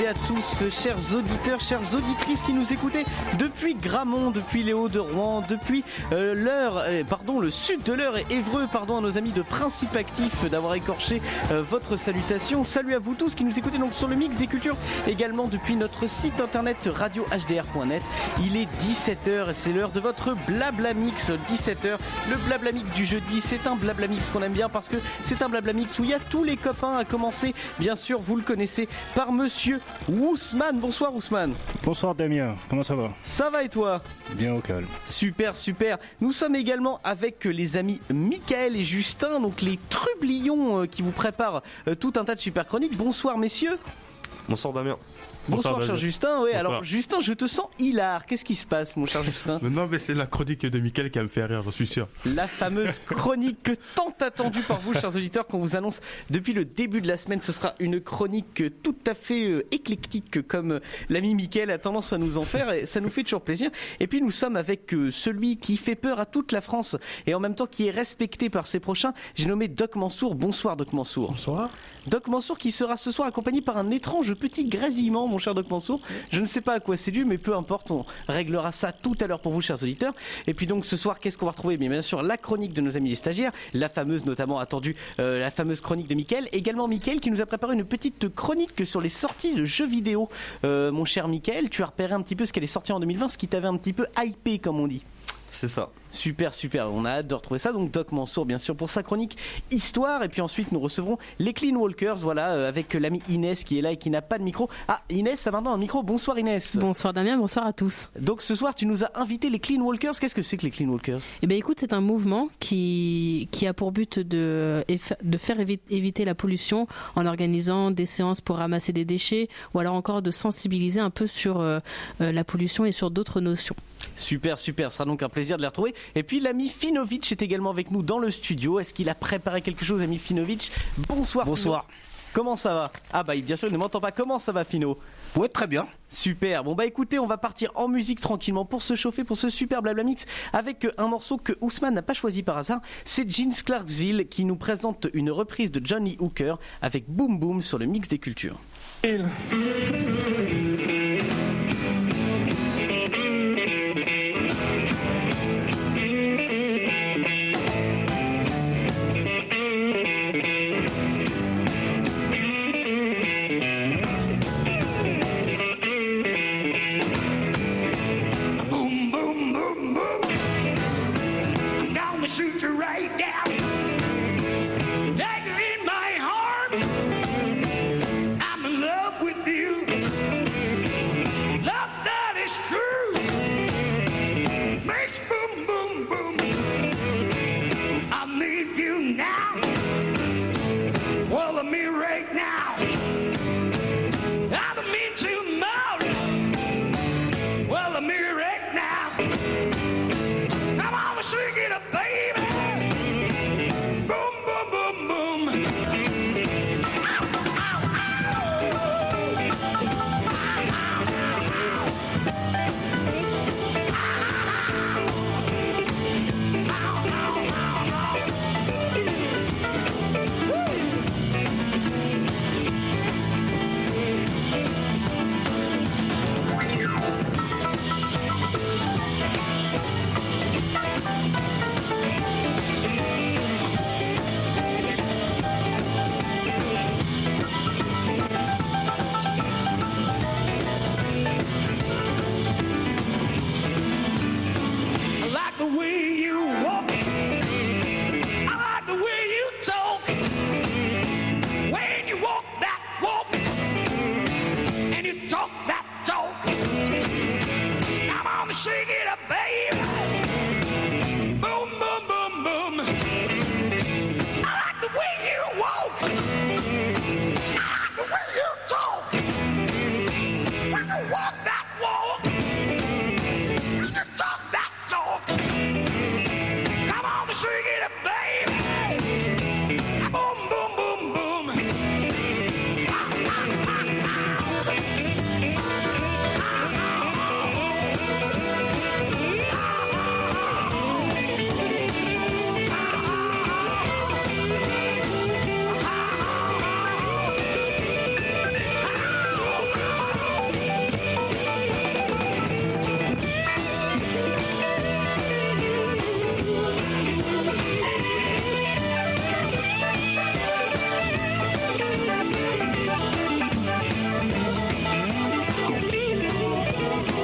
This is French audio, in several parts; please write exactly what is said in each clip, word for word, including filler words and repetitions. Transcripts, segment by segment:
et à tous, chers auditeurs, chères auditrices qui nous écoutez depuis Gramont, depuis les Hauts-de-Rouen, depuis euh, l'Eure, euh, pardon, le sud de l'Eure et Évreux, pardon à nos amis de Principe Actif d'avoir écorché euh, votre salutation. Salut à vous tous qui nous écoutez donc sur le Mix des Cultures, également depuis notre site internet radio h d r point net. Il est dix-sept heures et c'est l'heure de votre Blabla Mix. dix-sept heures, le Blabla Mix du jeudi, c'est un Blabla Mix qu'on aime bien parce que c'est un Blabla Mix où il y a tous les copains, à commencer, bien sûr, vous le connaissez, par monsieur Ousmane. Bonsoir Ousmane. Bonsoir Damien, comment ça va? Ça va et toi? Bien au calme. Super, super. Nous sommes également avec les amis Mickaël et Justin, donc les trublions qui vous préparent tout un tas de super chroniques. Bonsoir messieurs. Bonsoir Damien. Bonsoir, Bonsoir cher Justin. Ouais, Bonsoir. Alors Justin, je te sens hilar. Qu'est-ce qui se passe, mon cher Justin? Non, mais c'est la chronique de Mickaël qui va me faire rire, je suis sûr. La fameuse chronique tant attendue par vous, chers auditeurs, qu'on vous annonce depuis le début de la semaine. Ce sera une chronique tout à fait euh, éclectique, comme euh, l'ami Mickaël a tendance à nous en faire, et ça nous fait toujours plaisir. Et puis nous sommes avec euh, celui qui fait peur à toute la France et en même temps qui est respecté par ses prochains. J'ai nommé Doc Mansour. Bonsoir Doc Mansour. Bonsoir. Doc Mansour qui sera ce soir accompagné par un étrange petit grésillement, mon cher Doc Mansour. Je ne sais pas à quoi c'est dû, mais peu importe, on réglera ça tout à l'heure pour vous, chers auditeurs. Et puis donc ce soir, qu'est-ce qu'on va retrouver? Bien, bien sûr, la chronique de nos amis les stagiaires, la fameuse notamment attendue, euh, la fameuse chronique de Mickaël. Également Mickaël qui nous a préparé une petite chronique sur les sorties de jeux vidéo. Euh, mon cher Mickaël, tu as repéré un petit peu ce qu'elle est sortie en deux mille vingt, ce qui t'avait un petit peu hypé, comme on dit. C'est ça. Super, super, on a hâte de retrouver ça. Donc Doc Mansour, bien sûr, pour sa chronique Histoire. Et puis ensuite, nous recevrons les Clean Walkers, voilà, euh, avec l'ami Inès qui est là et qui n'a pas de micro. Ah, Inès, ça va maintenant un micro. Bonsoir Inès. Bonsoir Damien, bonsoir à tous. Donc ce soir, tu nous as invité les Clean Walkers. Qu'est-ce que c'est que les Clean Walkers? Eh bien écoute, c'est un mouvement qui, qui a pour but de, de faire éviter la pollution en organisant des séances pour ramasser des déchets ou alors encore de sensibiliser un peu sur euh, la pollution et sur d'autres notions. Super, super, ce sera donc un plaisir de les retrouver. Et puis l'ami Finovic est également avec nous dans le studio. Est-ce qu'il a préparé quelque chose, ami Finovic? Bonsoir. Bonsoir. Fino. Comment ça va? Ah bah bien sûr, il ne m'entend pas. Comment ça va, Fino? Ouais, très bien. Super. Bon bah écoutez, on va partir en musique tranquillement pour se chauffer pour ce super Blabla Mix avec un morceau que Ousmane n'a pas choisi par hasard. C'est Jeans Clarksville qui nous présente une reprise de Johnny Hooker avec Boom Boom sur le Mix des Cultures. Il... Shoot you right down, take you in my heart. I'm in love with you.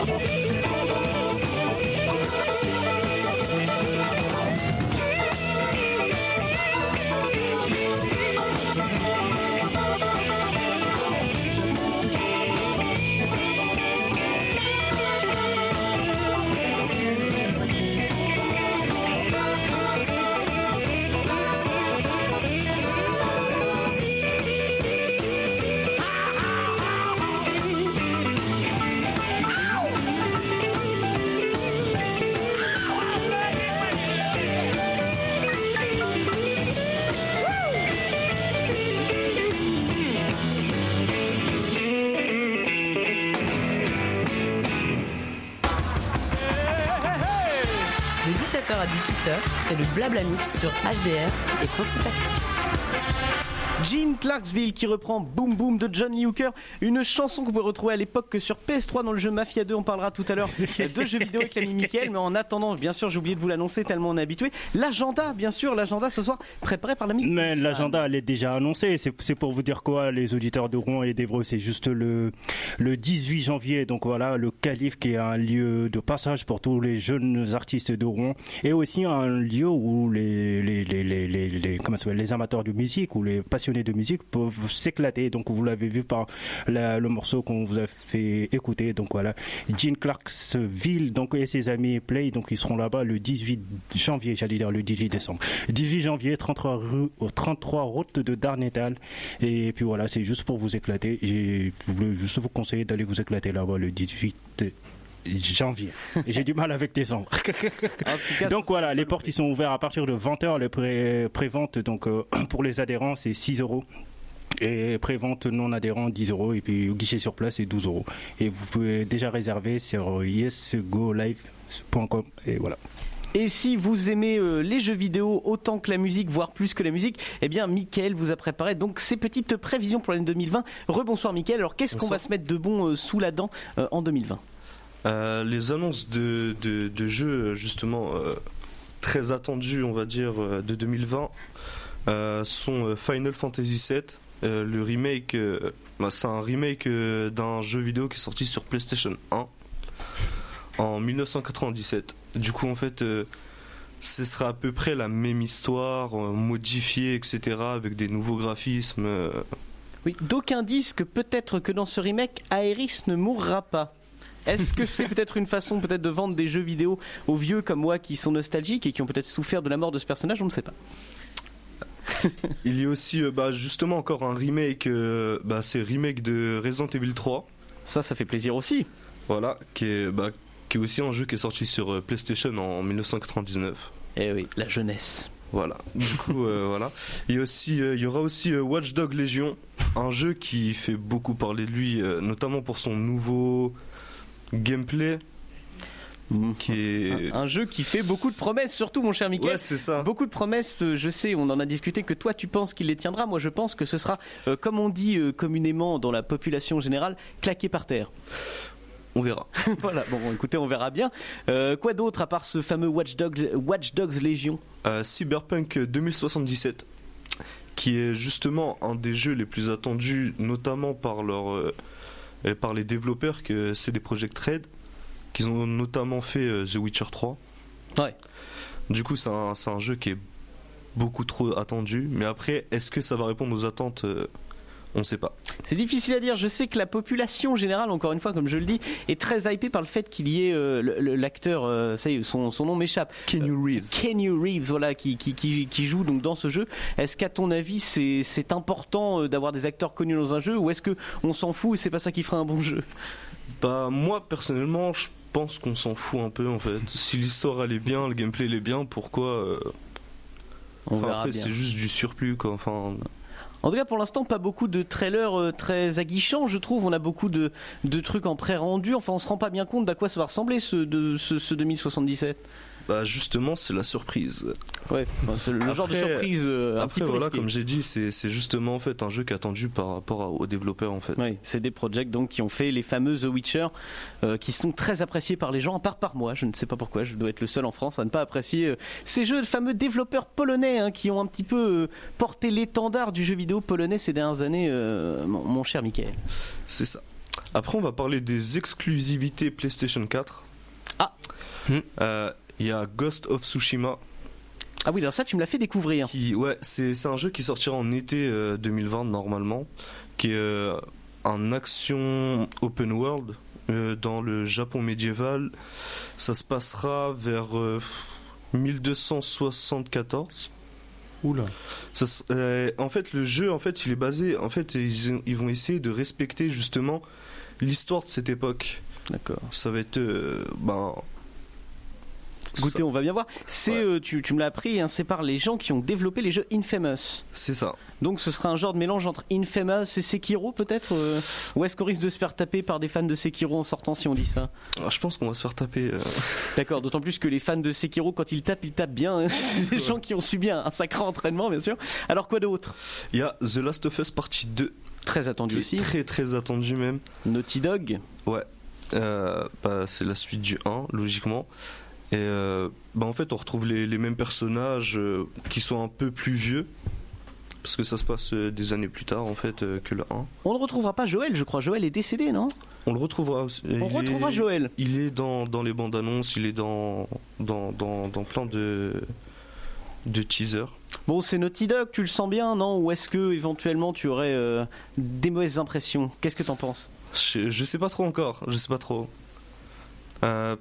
De dix-sept heures à dix-huit heures, c'est le Blabla Mix sur H D R et Principe Actif. Gene Clarksville qui reprend Boom Boom de John Lee Hooker, une chanson que vous pouvez retrouver à l'époque que sur P S trois dans le jeu Mafia deux. On parlera tout à l'heure de jeux vidéo avec l'ami Mickaël, mais en attendant, bien sûr, j'ai oublié de vous l'annoncer tellement on est habitué. L'agenda, bien sûr, l'agenda ce soir préparé par l'ami. Mais l'agenda, elle est déjà annoncée. C'est, c'est pour vous dire quoi, les auditeurs de Rouen et d'Évreux, c'est juste le, le dix-huit janvier. Donc voilà, le Calife qui est un lieu de passage pour tous les jeunes artistes de Rouen et aussi un lieu où les, les, les, les, les, les, comment ça s'appelle, les amateurs de musique ou les passionnés de musique peuvent s'éclater. Donc vous l'avez vu par la, le morceau qu'on vous a fait écouter. Donc voilà, Gene Clarksville donc, et ses amis Play, donc ils seront là-bas le dix-huit janvier, j'allais dire le dix-huit décembre. dix-huit janvier, trente-trois, rue, trente-trois route de Darnétal. Et puis voilà, c'est juste pour vous éclater. Et je voulais juste vous conseiller d'aller vous éclater là-bas le dix-huit janvier. Et j'ai du mal avec décembre. Donc voilà, les portes ils sont ouvertes à partir de vingt heures. Les pré- préventes donc euh, pour les adhérents c'est six euros. Et prévente non adhérent dix euros. Et puis guichet sur place c'est douze euros. Et vous pouvez déjà réserver sur yes go live point com. Et voilà. Et si vous aimez euh, les jeux vidéo autant que la musique, voire plus que la musique, eh bien Mickaël vous a préparé donc ces petites prévisions pour l'année deux mille vingt. Rebonsoir Mickaël. Alors qu'est-ce Bonsoir. qu'on va se mettre de bon euh, sous la dent euh, en deux mille vingt? Euh, les annonces de, de, de jeux justement euh, très attendus on va dire euh, de deux mille vingt euh, sont euh, Final Fantasy sept, euh, le remake euh, bah, c'est un remake euh, d'un jeu vidéo qui est sorti sur PlayStation un en dix-neuf cent quatre-vingt-dix-sept. Du coup en fait euh, ce sera à peu près la même histoire euh, modifiée etc avec des nouveaux graphismes euh. Oui, d'aucuns disent que peut-être que dans ce remake Aeris ne mourra pas. Est-ce que c'est peut-être une façon peut-être de vendre des jeux vidéo aux vieux comme moi qui sont nostalgiques et qui ont peut-être souffert de la mort de ce personnage? On ne sait pas. Il y a aussi euh, bah, justement encore un remake, euh, bah, c'est remake de Resident Evil trois. Ça, ça fait plaisir aussi. Voilà, qui est, bah, qui est aussi un jeu qui est sorti sur euh, PlayStation en dix-neuf cent quatre-vingt-dix-neuf. Eh oui, la jeunesse. Voilà, du coup, euh, voilà. Il y, a aussi, euh, il y aura aussi euh, Watch Dogs Legion, un jeu qui fait beaucoup parler de lui, euh, notamment pour son nouveau gameplay. Qui est... un, un jeu qui fait beaucoup de promesses, surtout mon cher Mickaël. Ouais, c'est ça. Beaucoup de promesses, je sais, on en a discuté, que toi tu penses qu'il les tiendra. Moi je pense que ce sera, euh, comme on dit euh, communément dans la population générale, claqué par terre. On verra. Voilà, bon, bon écoutez, on verra bien. Euh, quoi d'autre à part ce fameux Watch Dogs, Watch Dogs Legion? euh, Cyberpunk deux mille soixante-dix-sept, qui est justement un des jeux les plus attendus, notamment par, leur, euh, par les développeurs, que c'est des Project Red, qu'ils ont notamment fait euh, The Witcher trois. Ouais. Du coup, c'est un, c'est un jeu qui est beaucoup trop attendu. Mais après, est-ce que ça va répondre aux attentes? euh, On ne sait pas. C'est difficile à dire. Je sais que la population générale, encore une fois, comme je le dis, est très hypée par le fait qu'il y ait euh, le, le, l'acteur, euh, ça y est, son, son nom m'échappe. Keanu Reeves. Euh, Keanu Reeves, voilà, qui, qui, qui, qui joue donc dans ce jeu. Est-ce qu'à ton avis, c'est, c'est important d'avoir des acteurs connus dans un jeu, ou est-ce que on s'en fout et c'est pas ça qui fera un bon jeu? Bah moi personnellement, je pense qu'on s'en fout un peu en fait. Si l'histoire elle est bien, le gameplay il est bien, pourquoi euh... On enfin, verra après bien. C'est juste du surplus quoi. Enfin. En tout cas, pour l'instant, pas beaucoup de trailers euh, très aguichants, je trouve. On a beaucoup de, de trucs en pré-rendu. Enfin, on se rend pas bien compte d'à quoi ça va ressembler ce, de, ce, ce deux mille soixante-dix-sept. Bah justement, c'est la surprise. Ouais, bah, c'est le après, genre de surprise euh, un après, petit peu voilà, risqué. comme j'ai dit, c'est, c'est justement en fait un jeu qui est attendu par rapport à, aux développeurs en fait. Oui, c'est des projects donc qui ont fait les fameux The Witcher, euh, qui sont très appréciés par les gens, à part par moi. Je ne sais pas pourquoi. Je dois être le seul en France à ne pas apprécier euh, ces jeux de fameux développeurs polonais hein, qui ont un petit peu euh, porté l'étendard du jeu vidéo polonais ces dernières années. Euh, mon, mon cher Mickaël. C'est ça. Après, on va parler des exclusivités PlayStation quatre. Ah. Il euh, y a Ghost of Tsushima. Ah oui, alors ça, tu me l'as fait découvrir. Qui, ouais, c'est, c'est un jeu qui sortira en été euh, deux mille vingt normalement, qui est euh, un action open world euh, dans le Japon médiéval. Ça se passera vers euh, mille deux cent soixante-quatorze. Oula. Ça, euh, en fait, le jeu, en fait, il est basé. En fait, ils, ils vont essayer de respecter justement l'histoire de cette époque. D'accord. Ça va être, euh, ben. Écoutez, on va bien voir. C'est, Ouais. euh, tu, tu me l'as appris, hein, c'est par les gens qui ont développé les jeux Infamous. C'est ça. Donc ce sera un genre de mélange entre Infamous et Sekiro peut-être euh, ou est-ce qu'on risque de se faire taper par des fans de Sekiro en sortant si on dit ça? Alors, je pense qu'on va se faire taper. Euh... D'accord, d'autant plus que les fans de Sekiro, quand ils tapent, ils tapent bien. Hein. C'est des Ouais. gens qui ont subi un, un sacré entraînement, bien sûr. Alors quoi d'autre? Il y a The Last of Us Partie deux. Très attendu Qui est aussi. Très très attendu même. Naughty Dog. Ouais. Euh, bah, c'est la suite du un, logiquement. Et euh, bah, en fait, on retrouve les, les mêmes personnages euh, qui sont un peu plus vieux. Parce que ça se passe euh, des années plus tard en fait euh, que le un. On ne retrouvera pas Joël, je crois. Joël est décédé, non? On le retrouvera aussi. On Il retrouvera est- Joël. Il est dans, dans les bandes annonces, il est dans, dans, dans, dans plein de, de teasers. Bon, c'est Naughty Dog, tu le sens bien, non? Ou est-ce que éventuellement tu aurais euh, des mauvaises impressions? Qu'est-ce que t'en penses? Je, je sais pas trop encore, je sais pas trop. Euh,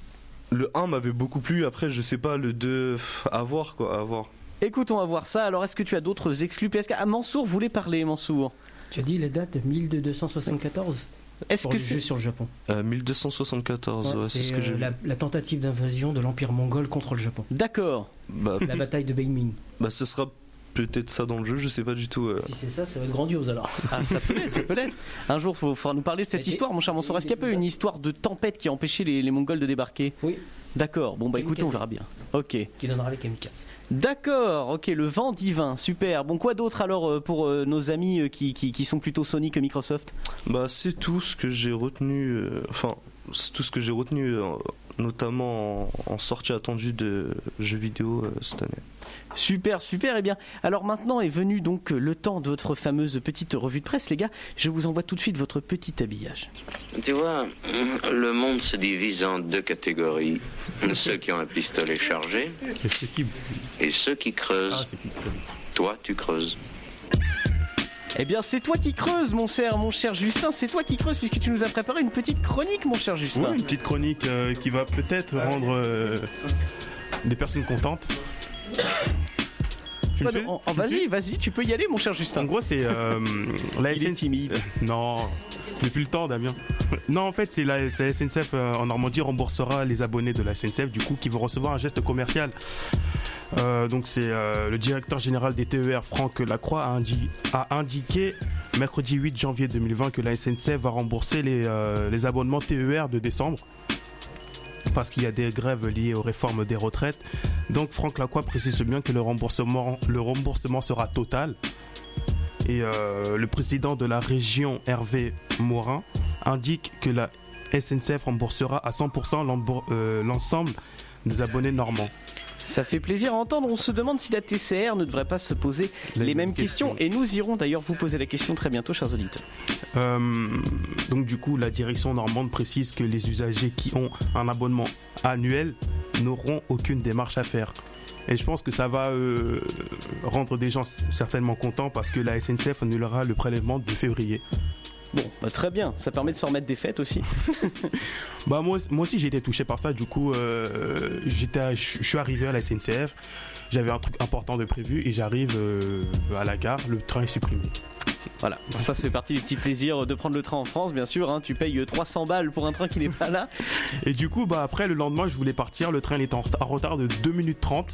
le un m'avait beaucoup plu, après je sais pas, le deux, à voir quoi, à voir. Écoute, on va voir ça. Alors, est-ce que tu as d'autres exclus P S K? Ah, Mansour voulait parler, Mansour. Tu as dit la date mille deux cent soixante-quatorze Est-ce pour que le c'est jeu sur le Japon. Euh, mille deux cent soixante-quatorze, Ouais, ouais, c'est, c'est ce que euh, j'ai vu. la, la tentative d'invasion de l'Empire mongol contre le Japon. D'accord. Bah, La bataille de Beiming. bah, ce sera peut-être ça dans le jeu, je sais pas du tout. euh. Si c'est ça, ça va être grandiose alors. Ah, ça peut l'être, ça peut l'être. Un jour, il faudra nous parler de cette Et- histoire, mon cher Mansour. Est-ce qu'il y a pas une histoire de tempête qui a empêché les, les Mongols de débarquer? Oui, D'accord. Bon, bah écoutez, on Kamikaze. verra bien. Ok. qui donnera les kamikazes. D'accord. Ok, le vent divin. Super. Bon, quoi d'autre alors euh, pour euh, nos amis euh, qui, qui, qui sont plutôt Sony que Microsoft? Bah, c'est tout ce que j'ai retenu, euh, enfin, c'est tout ce que j'ai retenu, euh, notamment en, en sortie attendue de jeux vidéo euh, cette année. Super, super. Eh bien, alors maintenant est venu donc le temps de votre fameuse petite revue de presse, les gars. Je vous envoie tout de suite votre petit habillage. Tu vois, le monde se divise en deux catégories. Ceux qui ont un pistolet chargé Et c'est qui et ceux qui creusent. Ah, c'est qui Toi, tu creuses. Eh bien, c'est toi qui creuses, mon cher, mon cher Justin. C'est toi qui creuses puisque tu nous as préparé une petite chronique, mon cher Justin. Oui, une petite chronique euh, qui va peut-être rendre euh, des personnes contentes. Tu me Bah, suis non, Tu en- me vas-y, suis vas-y, tu peux y aller, mon cher En Justin. gros, c'est euh, la Il est S N C F. timide. Euh, non, j'ai plus le temps, Damien. Non, en fait, c'est la, c'est la S N C F euh, en Normandie remboursera les abonnés de la S N C F, du coup, qui vont recevoir un geste commercial. Euh, donc, c'est euh, le directeur général des T E R, Franck Lacroix, a, indi- a indiqué mercredi huit janvier deux mille vingt que la S N C F va rembourser les, euh, les abonnements T E R de décembre, parce qu'il y a des grèves liées aux réformes des retraites. Donc Franck Lacroix précise bien que le remboursement, le remboursement sera total. Et euh, le président de la région, Hervé Morin, indique que la S N C F remboursera à cent pour cent l'embor- euh, l'ensemble des abonnés normands. Ça fait plaisir à entendre. On se demande si la T C R ne devrait pas se poser les, Les mêmes mêmes questions. questions. Et nous irons d'ailleurs vous poser la question très bientôt, chers auditeurs. Euh, donc du coup, la direction normande précise que les usagers qui ont un abonnement annuel n'auront aucune démarche à faire. Et je pense que ça va euh, rendre des gens certainement contents parce que la S N C F annulera le prélèvement de février. Bon, bah, très bien. Ça permet de se remettre des fêtes aussi. Bah moi, moi aussi j'ai été touché par ça. Du coup, euh, j'étais, à- je suis arrivé à la S N C F. J'avais un truc important de prévu et j'arrive euh, à la gare. Le train est supprimé. Voilà, ça, ça fait partie des petits plaisirs de prendre le train en France, bien sûr. Hein. Tu payes trois cents balles pour un train qui n'est pas là. Et du coup, bah après le lendemain, je voulais partir. Le train il était en, en retard de deux minutes trente.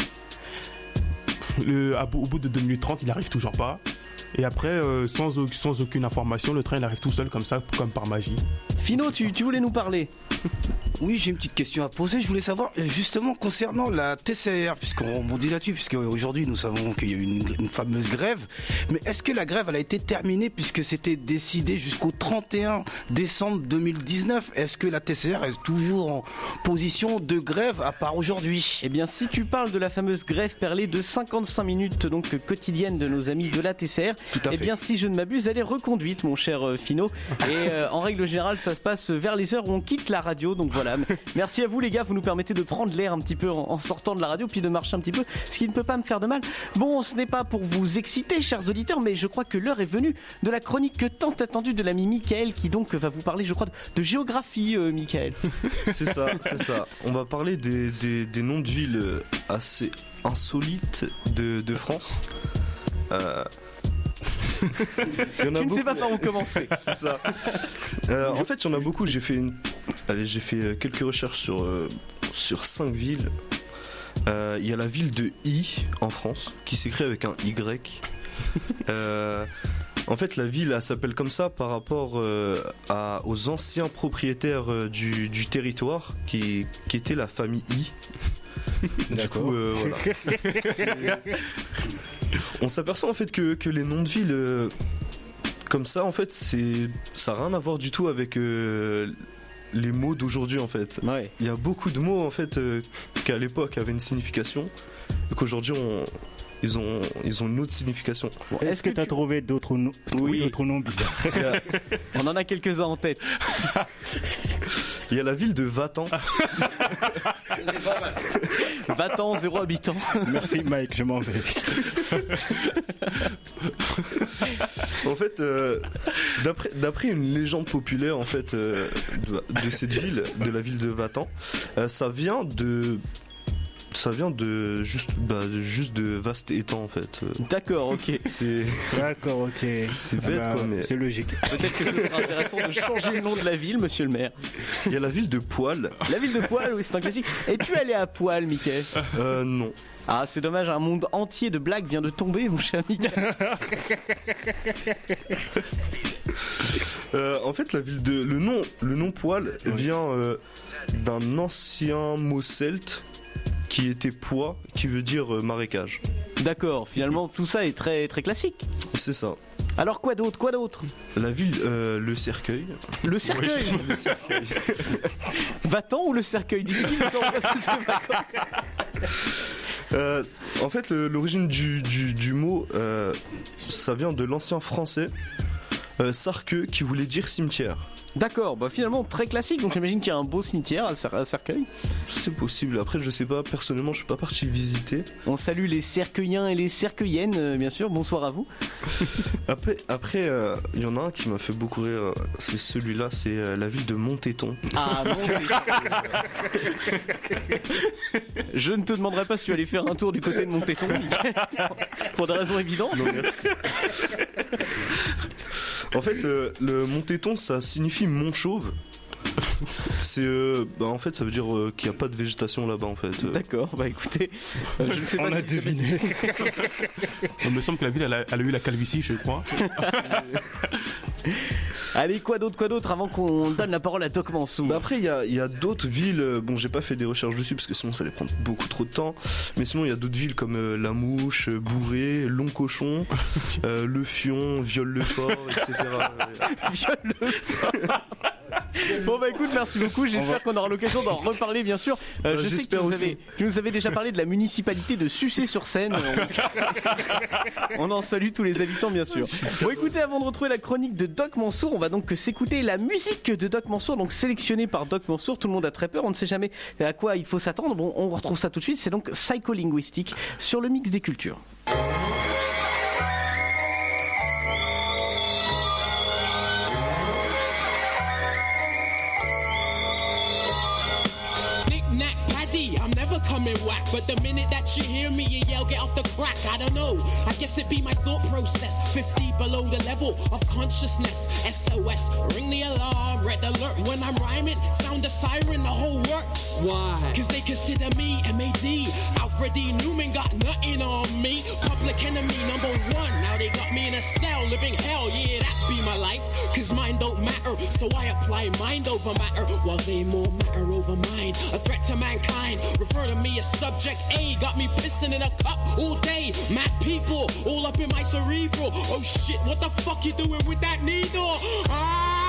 Le, à bout- au bout de deux minutes trente, il arrive toujours pas. Et après, euh, sans, au- sans aucune information, le train il arrive tout seul comme ça, comme par magie. Fino, tu, tu voulais nous parler? Oui, j'ai une petite question à poser. Je voulais savoir justement concernant la T C R, puisqu'on rebondit là-dessus, puisque aujourd'hui nous savons qu'il y a eu une, une fameuse grève. Mais est-ce que la grève elle a été terminée puisque c'était décidé jusqu'au trente et un décembre deux mille dix-neuf? Est-ce que la T C R est toujours en position de grève à part aujourd'hui? Eh bien, si tu parles de la fameuse grève perlée de cinquante-cinq minutes donc quotidienne de nos amis de la T C R, Tout à eh fait. bien, si je ne m'abuse, elle est reconduite, mon cher euh, Fino. Et euh, en règle générale, ça se passe vers les heures où on quitte la radio. Donc voilà. Merci à vous les gars, vous nous permettez de prendre l'air un petit peu en, en sortant de la radio, puis de marcher un petit peu, ce qui ne peut pas me faire de mal. Bon, ce n'est pas pour vous exciter, chers auditeurs, mais je crois que l'heure est venue de la chronique tant attendue de l'ami Mickaël, qui donc va vous parler, je crois, de, de géographie, euh, Mickaël. C'est ça, c'est ça. On va parler des, des, des noms de villes assez insolites de, de France. Euh... Il y en a tu ne beaucoup. sais pas par où commencer. C'est ça. Euh, en fait, il y en a beaucoup. J'ai fait, une... Allez, j'ai fait quelques recherches sur, euh, sur cinq villes. Euh, Il y a la ville de I en France, qui s'écrit avec un Y. Euh, en fait, la ville elle s'appelle comme ça par rapport euh, à, aux anciens propriétaires euh, du, du territoire, qui, qui était la famille I. Du coup, euh, voilà. C'est- On s'aperçoit en fait que, que les noms de villes euh, comme ça, en fait, c'est ça n'a rien à voir du tout avec euh, les mots d'aujourd'hui en fait. Ouais. Il y a beaucoup de mots en fait euh, qui à l'époque avaient une signification et qu'aujourd'hui on ils ont, ils ont une autre signification. Bon, Est-ce que tu as tu- trouvé d'autres noms, Oui. d'autres noms bizarres? On en a quelques-uns en tête. Il y a la ville de Vatan. Va-t'en, zéro habitant. Merci Mike, je m'en vais. En fait, euh, d'après, d'après une légende populaire en fait euh, de, de cette ville, de la ville de Vatan, euh, ça vient de ça vient de juste bah, de, juste de vastes étangs en fait. Euh, D'accord, ok. C'est D'accord, ok. C'est bête, quoi, mais- C'est logique. Peut-être que ce sera intéressant de changer le nom de la ville, monsieur le maire. il y a la ville de Poil. La ville de Poil, oui, c'est un classique. Es-tu allé à Poil, Mickey? Euh, non. Ah, c'est dommage, un monde entier de blagues vient de tomber, mon cher Mickey. Euh, en fait, la ville de le nom le nom Poil vient euh, d'un ancien mot celte qui était pois, qui veut dire euh, marécage. D'accord, finalement, tout ça est très, très classique. C'est ça. Alors, quoi d'autre? Quoi d'autre? La ville, euh, le cercueil. Le cercueil. Le cercueil. Va-t'en ou le cercueil? Dit-il, mais sans préciser pas. Euh, en fait, le- l'origine du, du, du mot, euh, ça vient de l'ancien français euh, sarqueux, qui voulait dire cimetière. D'accord, bah finalement très classique, donc j'imagine qu'il y a un beau cimetière à Cer- à Cercueil. C'est possible. Après, je sais pas. Personnellement, je suis pas parti le visiter. On salue les cercueillens et les cercueyennes, euh, bien sûr, bonsoir à vous. Après, après, euh, il y en a un qui m'a fait beaucoup rire. euh, C'est celui-là. C'est euh, la ville de Montéton. Ah bon. Je ne te demanderai pas si tu allais faire un tour du côté de Montéton, Mickey, pour des raisons évidentes. Non, merci. En fait, euh, le Montéton, ça signifie mont chauve. C'est, euh, bah, en fait, ça veut dire euh, qu'il n'y a pas de végétation là-bas, en fait. Euh, D'accord, bah écoutez, euh, je ne sais pas On a si c'est- deviné. Il me semble que la ville, elle a, elle a eu la calvitie, je crois. Allez, quoi d'autre, quoi d'autre, avant qu'on donne la parole à Doc Mansour. Bah après, il y a, il y a d'autres villes. euh, Bon, j'ai pas fait des recherches dessus parce que sinon ça allait prendre beaucoup trop de temps. Mais sinon, il y a d'autres villes comme euh, La Mouche, euh, Bourré, Long Cochon, euh, Le Fion, Viol-le-Fort, et cetera. Viole le Bon bah écoute, merci beaucoup, j'espère qu'on aura l'occasion d'en reparler bien sûr. Euh, Euh, je sais que j'espère vous aussi. avez, tu nous avais déjà parlé de la municipalité de Sucé-sur-Seine. On... On en salue tous les habitants bien sûr. Bon écoutez, avant de retrouver la chronique de Doc Mansour, on va donc s'écouter la musique de Doc Mansour, donc sélectionnée par Doc Mansour. Tout le monde a très peur, on ne sait jamais à quoi il faut s'attendre. Bon, on retrouve ça tout de suite, c'est donc Psycholinguistique sur le mix des cultures. Knick-knack, paddy, I'm never coming whack. But the minute that you hear me, you yell, get off the crack. I don't know, I guess it be my thought process. fifty below the level of consciousness. S O S, ring the alarm, red alert. When I'm rhyming, sound the siren, the whole works. Why? Cause they consider me M A D. Alfred E. Newman got nothing on me. Public enemy number one. Now they got me in a cell, living hell. Yeah, that be my life. Cause mine don't matter, so I apply mind over matter. While they more matter over mind. A threat to mankind. Refer to me as subject A. Got me pissing in a cup all day. Mad people all up in my cerebral. Oh shit, what the fuck you doing with that needle? Ah!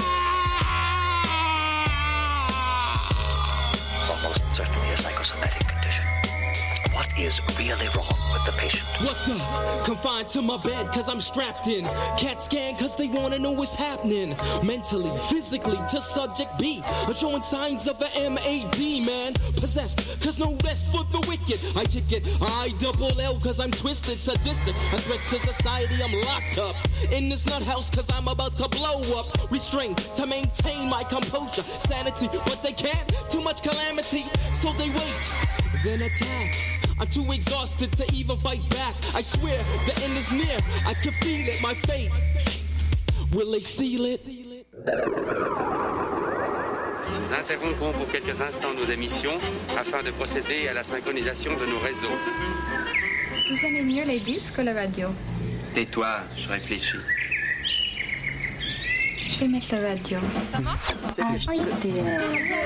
Almost certainly a psychosomatic condition. What is really wrong with the patient? What the? Confined to my bed cause I'm strapped in. Cat scan cause they wanna know what's happening. Mentally, physically to subject B. I'm showing signs of an M A D, man. Possessed cause no rest for the wicked. I kick it, I double L cause I'm twisted, sadistic. A threat to society, I'm locked up in this nut house cause I'm about to blow up. Restrained to maintain my composure, sanity, but they can't. Too much calamity, so they wait, then attack. I'm too exhausted to even fight back. I swear the end is near. I can feel it, my fate. Will they seal it? Nous interrompons pour quelques instants nos émissions afin de procéder à la synchronisation de nos réseaux. Vous aimez mieux les disques ou la radio? Tais-toi, je réfléchis. Je vais mettre la radio. Ça va? H D R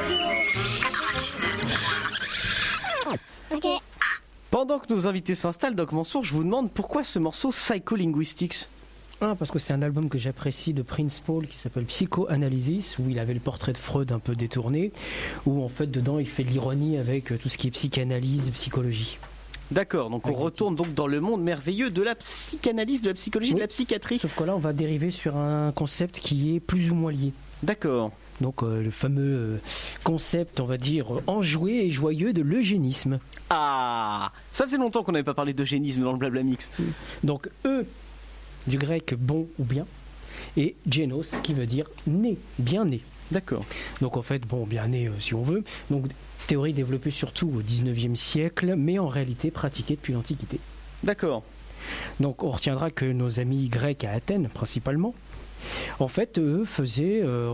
Ok. Pendant que nos invités s'installent, Doc Mansour, je vous demande pourquoi ce morceau Psycholinguistics? Ah, parce que c'est un album que j'apprécie de Prince Paul qui s'appelle Psychoanalysis, où il avait le portrait de Freud un peu détourné, où en fait dedans il fait de l'ironie avec tout ce qui est psychanalyse, psychologie. D'accord, donc on retourne donc dans le monde merveilleux de la psychanalyse, de la psychologie, oui, de la psychiatrie. Sauf que là on va dériver sur un concept qui est plus ou moins lié. D'accord. Donc euh, le fameux euh, concept, on va dire, enjoué et joyeux de l'eugénisme. Ah, ça faisait longtemps qu'on n'avait pas parlé d'eugénisme dans le Blabla Mix. Donc E, du grec bon ou bien, et génos qui veut dire né, bien né. D'accord. Donc en fait, bon, bien né euh, si on veut. Donc théorie développée surtout au dix-neuvième siècle, mais en réalité pratiquée depuis l'Antiquité. D'accord. Donc on retiendra que nos amis grecs à Athènes principalement, en fait, eux faisaient... Euh,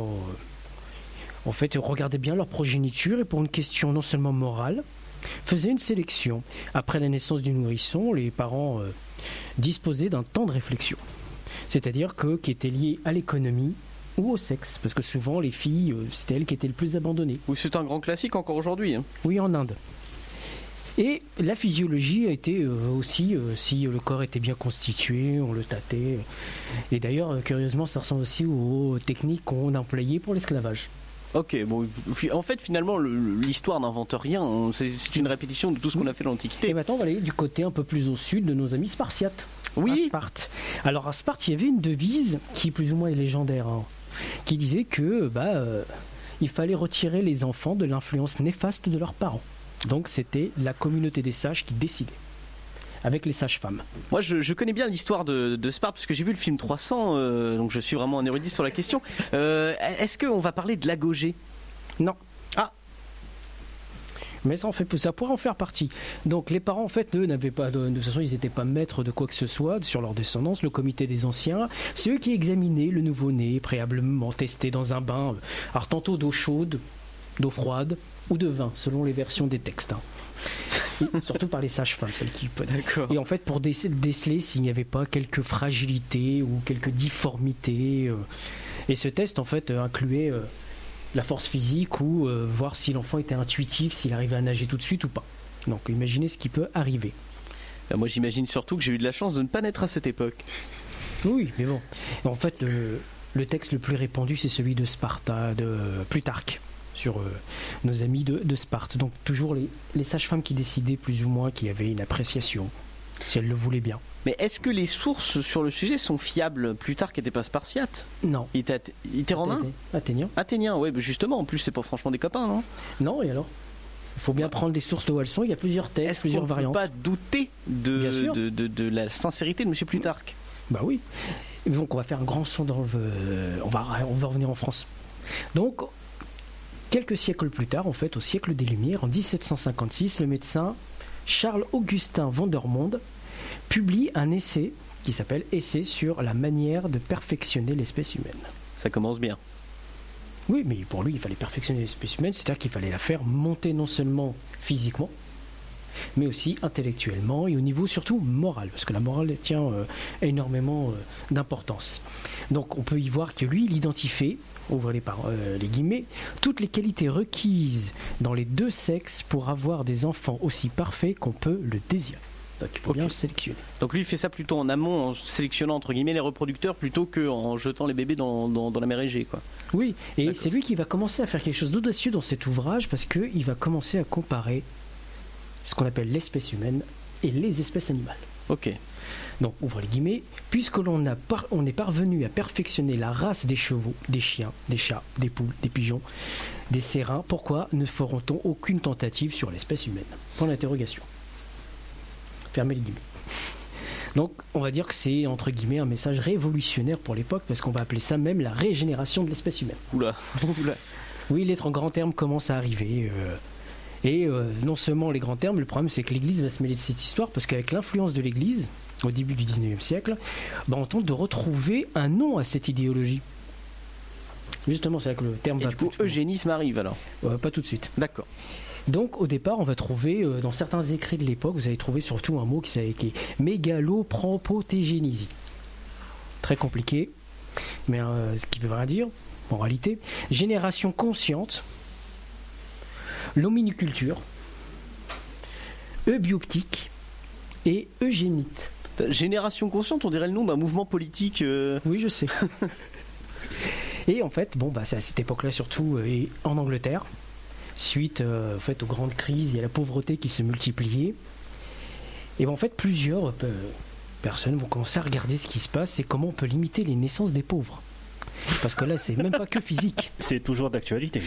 En fait, ils regardaient bien leur progéniture et pour une question non seulement morale, faisaient une sélection. Après la naissance du nourrisson, les parents euh, disposaient d'un temps de réflexion. C'est-à-dire que qui était lié à l'économie ou au sexe. Parce que souvent, les filles, euh, c'était elles qui étaient le plus abandonnées. Oui, c'est un grand classique encore aujourd'hui. Hein. Oui, en Inde. Et la physiologie a été euh, aussi, euh, si le corps était bien constitué, on le tâtait. Et d'ailleurs, euh, curieusement, ça ressemble aussi aux techniques qu'on employait pour l'esclavage. Ok, bon, en fait, finalement, le, l'histoire n'invente rien. C'est, c'est une répétition de tout ce qu'on a fait dans l'Antiquité. Et maintenant, on va aller du côté un peu plus au sud de nos amis spartiates. Oui. À Sparte. Alors, à Sparte, il y avait une devise qui, plus ou moins, est légendaire, hein, qui disait que, bah, euh, il fallait retirer les enfants de l'influence néfaste de leurs parents. Donc, c'était la communauté des sages qui décidait. Avec les sages-femmes. Moi, je, je connais bien l'histoire de, de Sparte parce que j'ai vu le film trois cents, euh, donc je suis vraiment un érudit sur la question. Euh, est-ce qu'on va parler de l'agogée? Non. Ah. Mais ça, en fait, ça pourrait en faire partie. Donc, les parents, en fait, eux, n'avaient pas de, de toute façon, ils n'étaient pas maîtres de quoi que ce soit sur leur descendance. Le comité des anciens, c'est eux qui examinaient le nouveau-né, préalablement testé dans un bain, alors tantôt d'eau chaude, d'eau froide ou de vin, selon les versions des textes. Hein. Et surtout par les sages-femmes, celles qui peuvent. D'accord. Et en fait, pour déceler s'il n'y avait pas quelques fragilités ou quelques difformités. Euh, et ce test, en fait, euh, incluait euh, la force physique ou euh, voir si l'enfant était intuitif, s'il arrivait à nager tout de suite ou pas. Donc, imaginez ce qui peut arriver. Ben, moi, j'imagine surtout que j'ai eu de la chance de ne pas naître à cette époque. Oui, mais bon. En fait, le, le texte le plus répandu, c'est celui de Sparta, de Plutarque. Sur euh, nos amis de, de Sparte. Donc toujours les, les sages-femmes qui décidaient plus ou moins, qui avaient une appréciation, si elles le voulaient bien. Mais est-ce que les sources sur le sujet sont fiables? Plutarque n'était pas spartiate? Non. Il était, il était romain? Athénien. Athénien, oui, bah justement, en plus c'est pas franchement des copains, non? Non, et alors? Il faut bien ouais. prendre les sources là où elles sont, il y a plusieurs thèses, est-ce plusieurs qu'on variantes. Est-ce qu'on ne peut pas douter de, de, de, de la sincérité de M. Plutarque? Bah oui. Donc on va faire un grand saut dans le... Euh, on, va, on va revenir en France. Donc... Quelques siècles plus tard, en fait, au siècle des Lumières, en dix-sept cent cinquante-six, le médecin Charles-Augustin Vandermonde publie un essai qui s'appelle « Essai sur la manière de perfectionner l'espèce humaine ». Ça commence bien. Oui, mais pour lui, il fallait perfectionner l'espèce humaine, c'est-à-dire qu'il fallait la faire monter non seulement physiquement, mais aussi intellectuellement et au niveau surtout moral, parce que la morale tient euh, énormément euh, d'importance. Donc on peut y voir que lui, il identifie, ouvrez les, par, euh, les guillemets, toutes les qualités requises dans les deux sexes pour avoir des enfants aussi parfaits qu'on peut le désirer. Donc il faut okay. bien le sélectionner. Donc lui il fait ça plutôt en amont, en sélectionnant entre guillemets les reproducteurs plutôt qu'en jetant les bébés dans, dans, dans la mer Égée, quoi. Oui, et D'accord. c'est lui qui va commencer à faire quelque chose d'audacieux dans cet ouvrage parce qu'il va commencer à comparer ce qu'on appelle l'espèce humaine et les espèces animales. Ok. Donc ouvre les guillemets, puisque l'on a par, on est parvenu à perfectionner la race des chevaux, des chiens, des chats, des poules, des pigeons, des sérins, pourquoi ne feront-on aucune tentative sur l'espèce humaine ? Point d'interrogation. Fermez les guillemets. Donc, on va dire que c'est, entre guillemets, un message révolutionnaire pour l'époque, parce qu'on va appeler ça même la régénération de l'espèce humaine. Oula, oula. Oui, les grands termes commencent à arriver. Euh, et euh, non seulement les grands termes, le problème c'est que l'Église va se mêler de cette histoire, parce qu'avec l'influence de l'Église, au début du dix-neuvième siècle, bah, on tente de retrouver un nom à cette idéologie. Justement, c'est là que le terme et va... du coup, eugénisme arrive alors euh, Pas tout de suite. D'accord. Donc au départ, on va trouver, euh, dans certains écrits de l'époque, vous allez trouver surtout un mot qui, qui est mégalopropotégénésie. Très compliqué, mais euh, ce qui veut rien dire, en réalité. Génération consciente, l'hominiculture, eubioptique et eugénite. Génération consciente, on dirait le nom d'un mouvement politique. Euh... Oui, je sais. Et en fait, bon, bah, c'est à cette époque-là surtout, euh, et en Angleterre. Suite euh, en fait, aux grandes crises, il y a la pauvreté qui se multipliait. Et ben, en fait, plusieurs euh, personnes vont commencer à regarder ce qui se passe et comment on peut limiter les naissances des pauvres. Parce que là, c'est même pas que physique. C'est toujours d'actualité.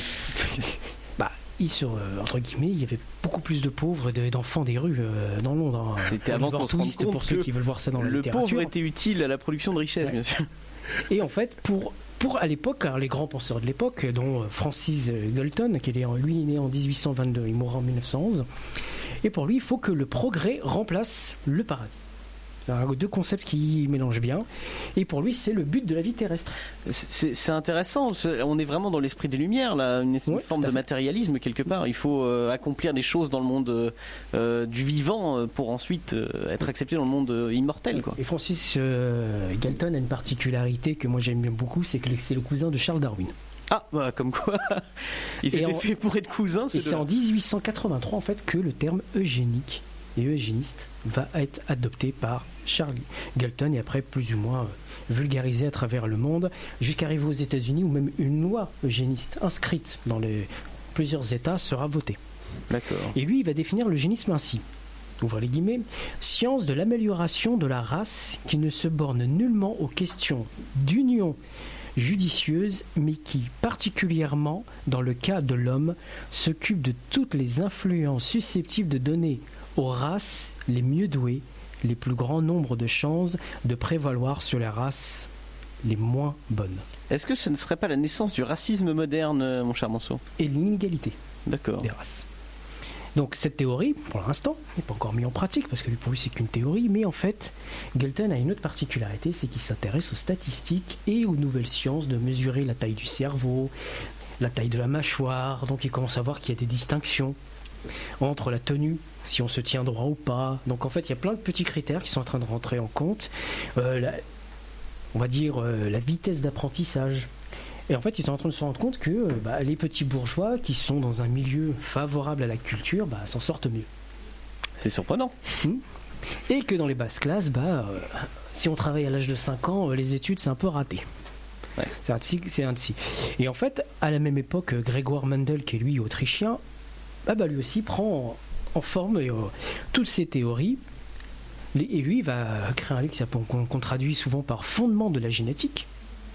Bah, il, sur, euh, entre guillemets, il y avait beaucoup plus de pauvres et d'enfants des rues euh, dans Londres. Hein. C'était avant qu'on se rende compte pour ceux qui veulent voir ça dans la le littérature. Le pauvre était utile à la production de richesse, ouais. Bien sûr. Et en fait, pour... Pour, à l'époque, les grands penseurs de l'époque, dont Francis Galton, qui est lui est né en dix-huit cent vingt-deux, il mourra en mille neuf cent onze, et pour lui, il faut que le progrès remplace le paradis. C'est deux concepts qui mélangent bien, et pour lui, c'est le but de la vie terrestre. C'est, c'est intéressant, c'est, on est vraiment dans l'esprit des Lumières, là, une, une ouais, forme de matérialisme quelque part. Il faut euh, accomplir des choses dans le monde euh, du vivant pour ensuite euh, être accepté dans le monde euh, immortel, quoi. Et Francis euh, Galton a une particularité que moi j'aime bien beaucoup, c'est que c'est le cousin de Charles Darwin. Ah, bah, comme quoi, il s'était en, fait pour être cousin. Et c'est en dix-huit cent quatre-vingt-trois en fait que le terme eugénique et eugéniste va être adopté par Charles Galton et après plus ou moins euh, vulgarisé à travers le monde jusqu'à arriver aux États-Unis où même une loi eugéniste inscrite dans les plusieurs États sera votée. D'accord. Et lui, il va définir l'eugénisme ainsi. Ouvrez les guillemets. Science de l'amélioration de la race qui ne se borne nullement aux questions d'union judicieuse, mais qui, particulièrement dans le cas de l'homme, s'occupe de toutes les influences susceptibles de donner aux races les mieux douées les plus grands nombres de chances de prévaloir sur les races les moins bonnes. Est-ce que ce ne serait pas la naissance du racisme moderne, mon cher Manceau ? Et l'inégalité D'accord. des races. Donc cette théorie, pour l'instant, n'est pas encore mise en pratique, parce que pour lui c'est qu'une théorie, mais en fait, Galton a une autre particularité, c'est qu'il s'intéresse aux statistiques et aux nouvelles sciences de mesurer la taille du cerveau, la taille de la mâchoire, donc il commence à voir qu'il y a des distinctions entre la tenue, si on se tient droit ou pas. Donc en fait, il y a plein de petits critères qui sont en train de rentrer en compte. Euh, la, on va dire euh, la vitesse d'apprentissage. Et en fait, ils sont en train de se rendre compte que euh, bah, les petits bourgeois qui sont dans un milieu favorable à la culture bah, s'en sortent mieux. C'est surprenant. Mmh. Et que dans les basses classes, bah, euh, si on travaille à l'âge de cinq ans, euh, les études, c'est un peu raté. Ouais. C'est un de ci, c'est un de ci. Et en fait, à la même époque, Grégoire Mendel, qui est lui autrichien, bah, bah, lui aussi prend en, en forme euh, toutes ces théories. Et lui, il va créer un livre qu'on, qu'on traduit souvent par fondement de la génétique.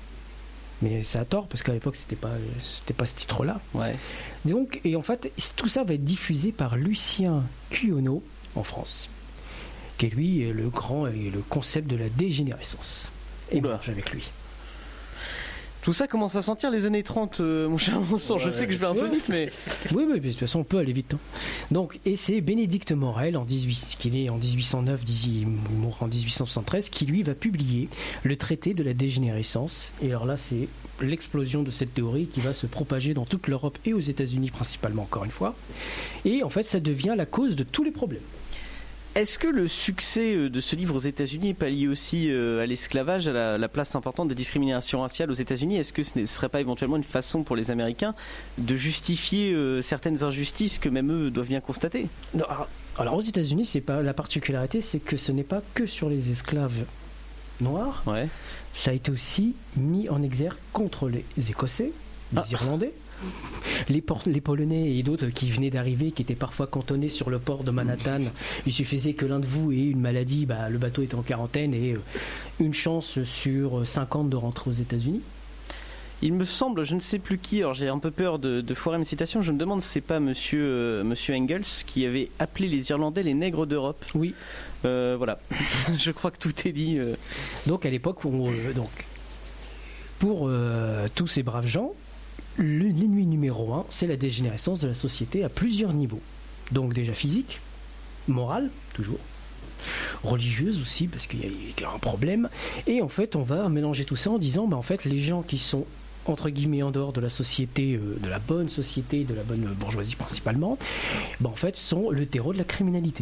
Mais c'est à tort, parce qu'à l'époque, c'était pas, c'était pas ce titre-là. Ouais. Donc, et en fait, tout ça va être diffusé par Lucien Cuyono en France, qui est lui le grand et le concept de la dégénérescence. Et marche avec lui. Tout ça commence à sentir les années trente, euh, mon cher Mansour. Ouais, je sais que je vais un peu vite, mais... Oui, oui, de toute façon, on peut aller vite. Hein. Donc, et c'est Bénédicte Morel, en dix-huit, qui est né en dix-huit cent neuf, il mourra en dix-huit cent soixante-treize, qui lui va publier le traité de la dégénérescence. Et alors là, c'est l'explosion de cette théorie qui va se propager dans toute l'Europe et aux États-Unis principalement, encore une fois. Et en fait, ça devient la cause de tous les problèmes. Est-ce que le succès de ce livre aux États-Unis n'est pas lié aussi à l'esclavage, à la, la place importante des discriminations raciales aux États-Unis? Est-ce que ce ne serait pas éventuellement une façon pour les Américains de justifier euh, certaines injustices que même eux doivent bien constater? Non, alors, alors aux États-Unis, c'est pas la particularité, c'est que ce n'est pas que sur les esclaves noirs. Ouais. Ça a été aussi mis en exergue contre les Écossais, les ah. Irlandais. Les, por- les Polonais et d'autres qui venaient d'arriver, qui étaient parfois cantonnés sur le port de Manhattan. Il suffisait que l'un de vous ait une maladie, bah, le bateau était en quarantaine et euh, une chance sur cinquante de rentrer aux États-Unis. Il me semble, je ne sais plus qui, alors j'ai un peu peur de, de foirer mes citations, je me demande si c'est pas monsieur, euh, monsieur Engels qui avait appelé les Irlandais les nègres d'Europe. Oui. Euh, voilà, je crois que tout est dit. Euh... Donc à l'époque, où, euh, donc, pour euh, tous ces braves gens, l'ennemi numéro un, c'est la dégénérescence de la société à plusieurs niveaux. Donc déjà physique, morale, toujours, religieuse aussi, parce qu'il y a un problème. Et en fait, on va mélanger tout ça en disant, bah, en fait, les gens qui sont entre guillemets en dehors de la société, euh, de la bonne société, de la bonne bourgeoisie principalement, bah, en fait, sont le terreau de la criminalité.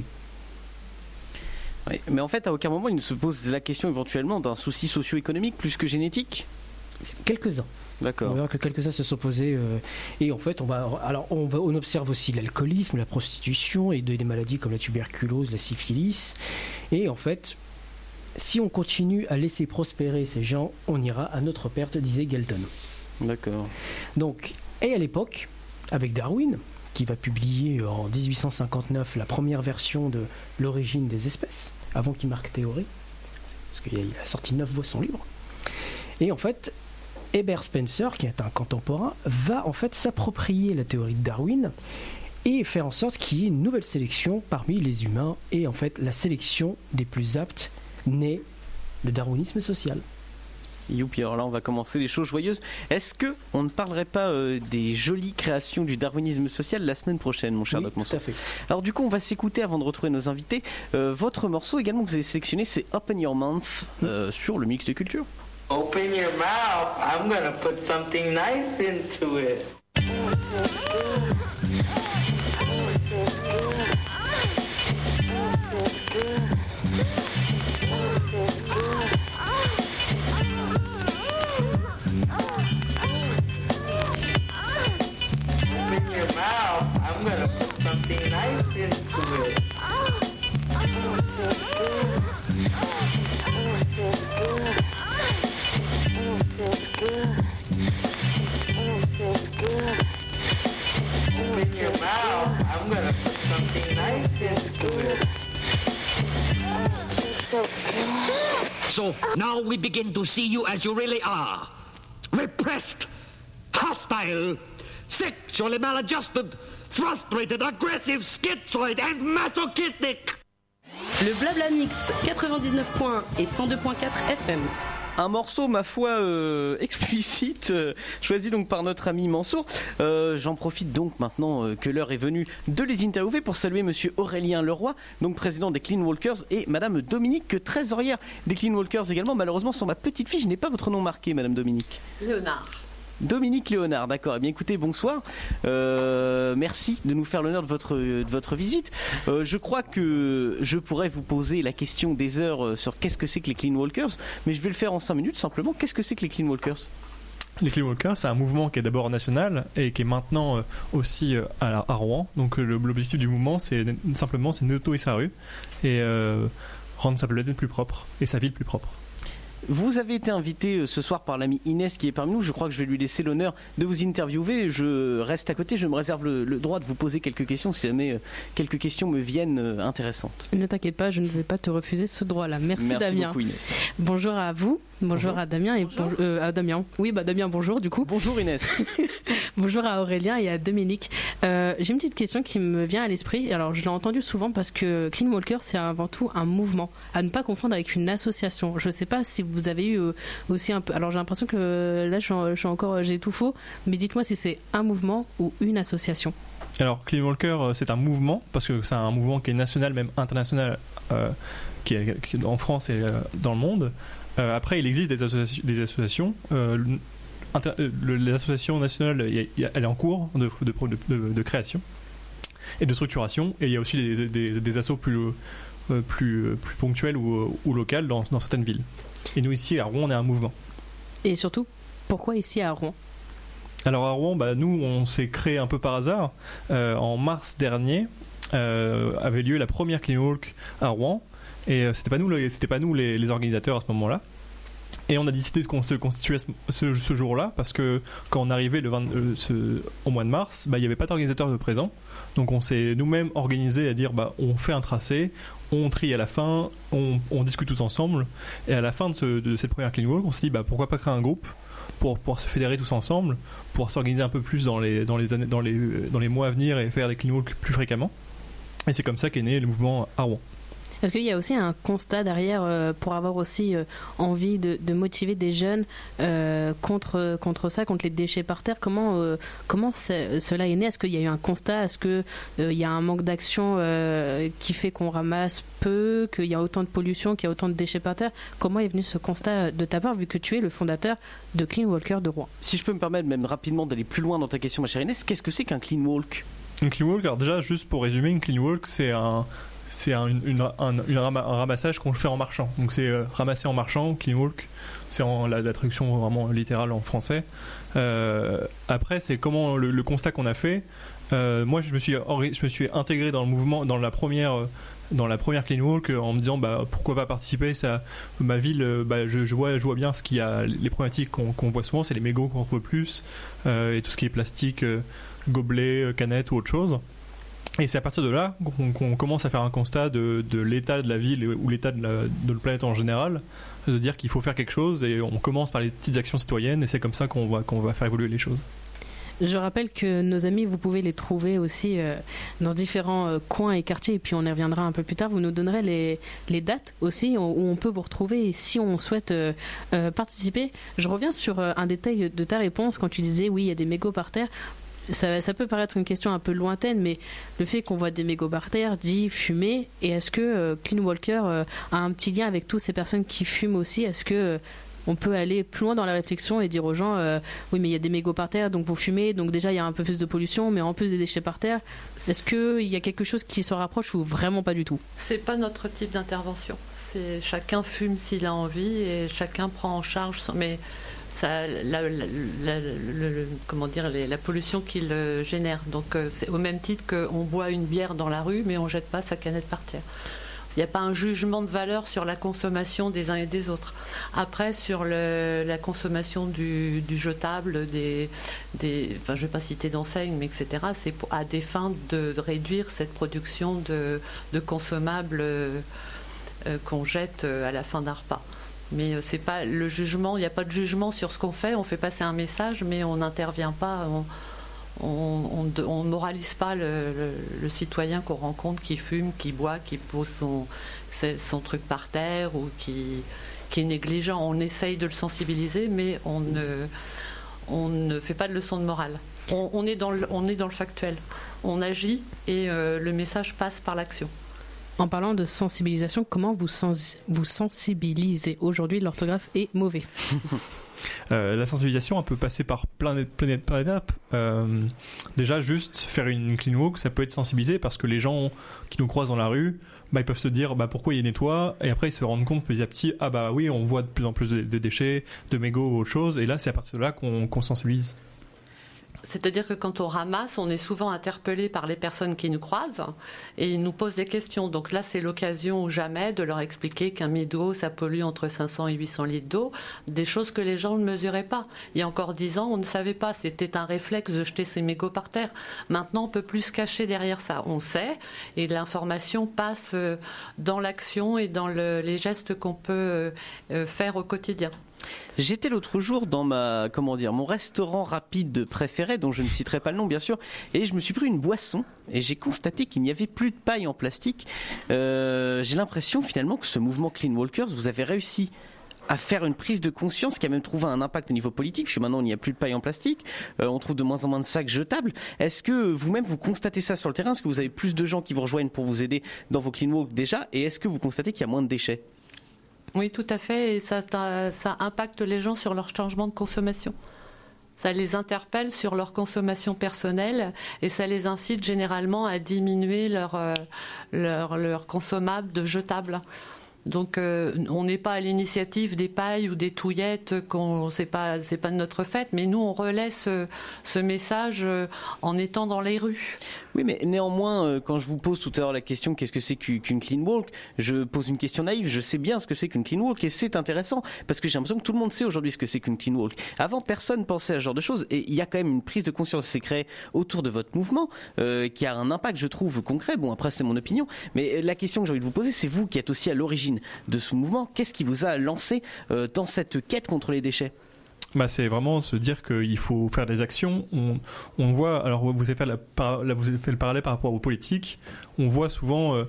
Oui, mais en fait, à aucun moment, il ne se pose la question éventuellement d'un souci socio-économique plus que génétique. Quelques-uns. D'accord. On va voir que quelques-uns se sont posés euh, et en fait on va alors on va on observe aussi l'alcoolisme, la prostitution et des maladies comme la tuberculose, la syphilis et en fait si on continue à laisser prospérer ces gens, on ira à notre perte, disait Galton. D'accord. Donc et à l'époque avec Darwin qui va publier en dix-huit cent cinquante-neuf la première version de l'origine des espèces avant qu'il marque théorie parce qu'il a sorti neuf voix son livre et en fait Herbert Spencer, qui est un contemporain, va en fait s'approprier la théorie de Darwin et faire en sorte qu'il y ait une nouvelle sélection parmi les humains et en fait la sélection des plus aptes naît le darwinisme social. Youpi, alors là on va commencer les choses joyeuses. Est-ce que on ne parlerait pas euh, des jolies créations du darwinisme social la semaine prochaine, mon cher oui, Doc Mansour? Tout à fait. Alors du coup on va s'écouter avant de retrouver nos invités. Euh, votre morceau également que vous avez sélectionné, c'est Open Your Mouth euh, sur le mix de culture. Open your mouth. I'm gonna put something nice into it. Open your mouth. I'm gonna put something nice into it. Open your mouth. I'm gonna put something nice into it. So now we begin to see you as you really are. Repressed, hostile, sexually maladjusted, frustrated, aggressive, schizoid and masochistic. Le Blabla Mix quatre-vingt-dix-neuf point un et cent deux point quatre F M. Un morceau, ma foi, euh, explicite, euh, choisi donc par notre ami Mansour. Euh, j'en profite donc maintenant euh, que l'heure est venue de les interviewer pour saluer monsieur Aurélien Leroy, donc président des Clean Walkers, et madame Dominique, trésorière des Clean Walkers également. Malheureusement, sur ma petite fiche, je n'ai pas votre nom marqué, madame Dominique. Léonard. Dominique Léonard, d'accord. Eh bien écoutez, bonsoir. Euh, merci de nous faire l'honneur de votre, de votre visite. Euh, je crois que je pourrais vous poser la question des heures sur qu'est-ce que c'est que les Clean Walkers, mais je vais le faire en cinq minutes simplement. Qu'est-ce que c'est que les Clean Walkers ? Les Clean Walkers, c'est un mouvement qui est d'abord national et qui est maintenant aussi à, à Rouen. Donc le, l'objectif du mouvement, c'est simplement c'est nettoyer sa rue et euh, rendre sa planète plus propre et sa ville plus propre. Vous avez été invité ce soir par l'ami Inès qui est parmi nous. Je crois que je vais lui laisser l'honneur de vous interviewer. Je reste à côté. Je me réserve le, le droit de vous poser quelques questions si jamais quelques questions me viennent intéressantes. Ne t'inquiète pas, je ne vais pas te refuser ce droit-là. Merci, Merci Damien. Beaucoup, Inès. Bonjour à vous. Bonjour, bonjour. à Damien et bonjour. Bon, euh, à Damien. Oui, bah Damien, bonjour du coup. Bonjour Inès. Bonjour à Aurélien et à Dominique. Euh, j'ai une petite question qui me vient à l'esprit. Alors, je l'ai entendu souvent parce que Clean Walker, c'est avant tout un mouvement, à ne pas confondre avec une association. Je ne sais pas si vous vous avez eu aussi un peu. Alors j'ai l'impression que là je suis, je suis encore j'ai tout faux, mais dites-moi si c'est un mouvement ou une association. Alors Clean Walker, c'est un mouvement parce que c'est un mouvement qui est national, même international, euh, qui, est, qui est en France et euh, dans le monde. Euh, après, il existe des, associ- des associations. Euh, inter- le, l'association nationale, y a, y a, elle est en cours de, de, de, de, de création et de structuration. Et il y a aussi des, des, des assos plus, euh, plus, plus ponctuels ou, ou locales dans, dans certaines villes. Et nous, ici, à Rouen, on est un mouvement. Et surtout, pourquoi ici à Rouen ? Alors à Rouen, bah, nous, on s'est créé un peu par hasard. Euh, en mars dernier, euh, avait lieu la première Clean Walk à Rouen. Et euh, c'était pas nous, les, c'était pas nous les, les organisateurs à ce moment-là. Et on a décidé de se constituer ce, ce, ce jour-là parce que quand on arrivait le vingt, euh, ce, au mois de mars, bah, il n'y avait pas d'organisateur de présent. Donc on s'est nous-mêmes organisés à dire bah, on fait un tracé, on trie à la fin, on, on discute tous ensemble. Et à la fin de, ce, de cette première Clean Walk, on s'est dit bah, pourquoi pas créer un groupe pour pouvoir se fédérer tous ensemble, pour s'organiser un peu plus dans les, dans les, années, dans les, dans les mois à venir et faire des Clean Walk plus fréquemment. Et c'est comme ça qu'est né le mouvement à Rouen. Est-ce qu'il y a aussi un constat derrière euh, pour avoir aussi euh, envie de, de motiver des jeunes euh, contre, contre ça, contre les déchets par terre ? Comment, euh, comment cela est né ? Est-ce qu'il y a eu un constat ? Est-ce qu'il euh, y a un manque d'action euh, qui fait qu'on ramasse peu, qu'il y a autant de pollution, qu'il y a autant de déchets par terre ? Comment est venu ce constat de ta part, vu que tu es le fondateur de Clean Walker de Rouen ? Si je peux me permettre même rapidement d'aller plus loin dans ta question, ma chère Inès, qu'est-ce que c'est qu'un Clean Walk ? Une Clean Walk, alors déjà, juste pour résumer, une Clean Walk, c'est un... c'est un, une, un, une ram- un ramassage qu'on fait en marchant. Donc c'est euh, ramasser en marchant, clean walk. C'est en, la, la traduction vraiment littérale en français. Euh, après, c'est comment le, le constat qu'on a fait. Euh, moi, je me suis, je me suis intégré dans le mouvement, dans la première, dans la première clean walk, en me disant bah, pourquoi pas participer. Ça, ma ville, bah, je, je vois, je vois bien ce qu'il y a, les problématiques qu'on, qu'on voit souvent, c'est les mégots qu'on voit plus euh, et tout ce qui est plastique, euh, gobelets, canettes ou autre chose. Et c'est à partir de là qu'on, qu'on commence à faire un constat de, de l'état de la ville ou l'état de la, de la planète en général, de dire qu'il faut faire quelque chose et on commence par les petites actions citoyennes et c'est comme ça qu'on va, qu'on va faire évoluer les choses. Je rappelle que nos amis, vous pouvez les trouver aussi euh, dans différents euh, coins et quartiers, et puis on y reviendra un peu plus tard. Vous nous donnerez les, les dates aussi où on peut vous retrouver et si on souhaite euh, euh, participer. Je reviens sur euh, un détail de ta réponse quand tu disais oui, il y a des mégots par terre. Ça, ça peut paraître une question un peu lointaine, mais le fait qu'on voit des mégots par terre dit fumer. Et est-ce que euh, Clean Walker euh, a un petit lien avec toutes ces personnes qui fument aussi ? Est-ce que euh, on peut aller plus loin dans la réflexion et dire aux gens euh, oui, mais il y a des mégots par terre, donc vous fumez, donc déjà il y a un peu plus de pollution, mais en plus des déchets par terre. Est-ce qu'il y a quelque chose qui se rapproche ou vraiment pas du tout ? C'est pas notre type d'intervention. C'est chacun fume s'il a envie et chacun prend en charge son... mais ça, la, la, la, la, comment dire, les, la pollution qu'il euh, génère. Donc euh, c'est au même titre qu'on boit une bière dans la rue, mais on jette pas sa canette par terre. Il n'y a pas un jugement de valeur sur la consommation des uns et des autres. Après, sur le, la consommation du, du jetable, des, des, enfin, je ne vais pas citer d'enseignes, mais et cetera, c'est pour, à des fins de, de réduire cette production de, de consommables euh, euh, qu'on jette à la fin d'un repas. Mais c'est pas le jugement, il n'y a pas de jugement sur ce qu'on fait, on fait passer un message, mais on n'intervient pas, on ne moralise pas le, le, le citoyen qu'on rencontre qui fume, qui boit, qui pose son, son truc par terre ou qui, qui est négligent. On essaye de le sensibiliser, mais on ne, on ne fait pas de leçon de morale. On, on, est, dans le, on est dans le factuel. On agit et euh, le message passe par l'action. En parlant de sensibilisation, comment vous, sens- vous sensibilisez ? Aujourd'hui, l'orthographe est mauvais. euh, la sensibilisation, elle peut passer par plein d'étapes. Euh, déjà, juste faire une clean walk, ça peut être sensibilisé parce que les gens qui nous croisent dans la rue, bah, ils peuvent se dire bah, pourquoi ils nettoient, et après ils se rendent compte petit à petit, ah bah oui, on voit de plus en plus de, de déchets, de mégots ou autre chose, et là, c'est à partir de là qu'on, qu'on sensibilise. C'est-à-dire que quand on ramasse, on est souvent interpellé par les personnes qui nous croisent et ils nous posent des questions. Donc là, c'est l'occasion ou jamais de leur expliquer qu'un mégot, ça pollue entre cinq cents et huit cents litres d'eau, des choses que les gens ne mesuraient pas. Il y a encore dix ans, on ne savait pas. C'était un réflexe de jeter ses mégots par terre. Maintenant, on ne peut plus se cacher derrière ça. On sait et l'information passe dans l'action et dans le, les gestes qu'on peut faire au quotidien. J'étais l'autre jour dans ma, comment dire, mon restaurant rapide préféré, dont je ne citerai pas le nom bien sûr, et je me suis pris une boisson et j'ai constaté qu'il n'y avait plus de paille en plastique. Euh, j'ai l'impression finalement que ce mouvement Clean Walkers, vous avez réussi à faire une prise de conscience qui a même trouvé un impact au niveau politique, puisque maintenant il n'y a plus de paille en plastique, euh, on trouve de moins en moins de sacs jetables. Est-ce que vous-même vous constatez ça sur le terrain? Est-ce que vous avez plus de gens qui vous rejoignent pour vous aider dans vos clean walk déjà? Et est-ce que vous constatez qu'il y a moins de déchets? Oui, tout à fait, et ça, ça impacte les gens sur leur changement de consommation. Ça les interpelle sur leur consommation personnelle et ça les incite généralement à diminuer leur, euh, leur, leur consommable de jetables. Donc euh, on n'est pas à l'initiative des pailles ou des touillettes, qu'on, c'est pas, c'est pas de notre fait, mais nous on relaie ce, ce message euh, en étant dans les rues. Oui, mais néanmoins, euh, quand je vous pose tout à l'heure la question qu'est-ce que c'est qu'une clean walk, je pose une question naïve, je sais bien ce que c'est qu'une clean walk et c'est intéressant parce que j'ai l'impression que tout le monde sait aujourd'hui ce que c'est qu'une clean walk. Avant, personne pensait à ce genre de choses et il y a quand même une prise de conscience qui s'est créée autour de votre mouvement euh, qui a un impact, je trouve, concret. Bon, après c'est mon opinion, mais la question que j'ai envie de vous poser, c'est vous qui êtes aussi à l'origine de ce mouvement. Qu'est-ce qui vous a lancé euh, dans cette quête contre les déchets? Bah, c'est vraiment se dire qu'il faut faire des actions. On, on voit, alors vous avez, fait la, là, vous avez fait le parallèle par rapport aux politiques. On voit souvent euh,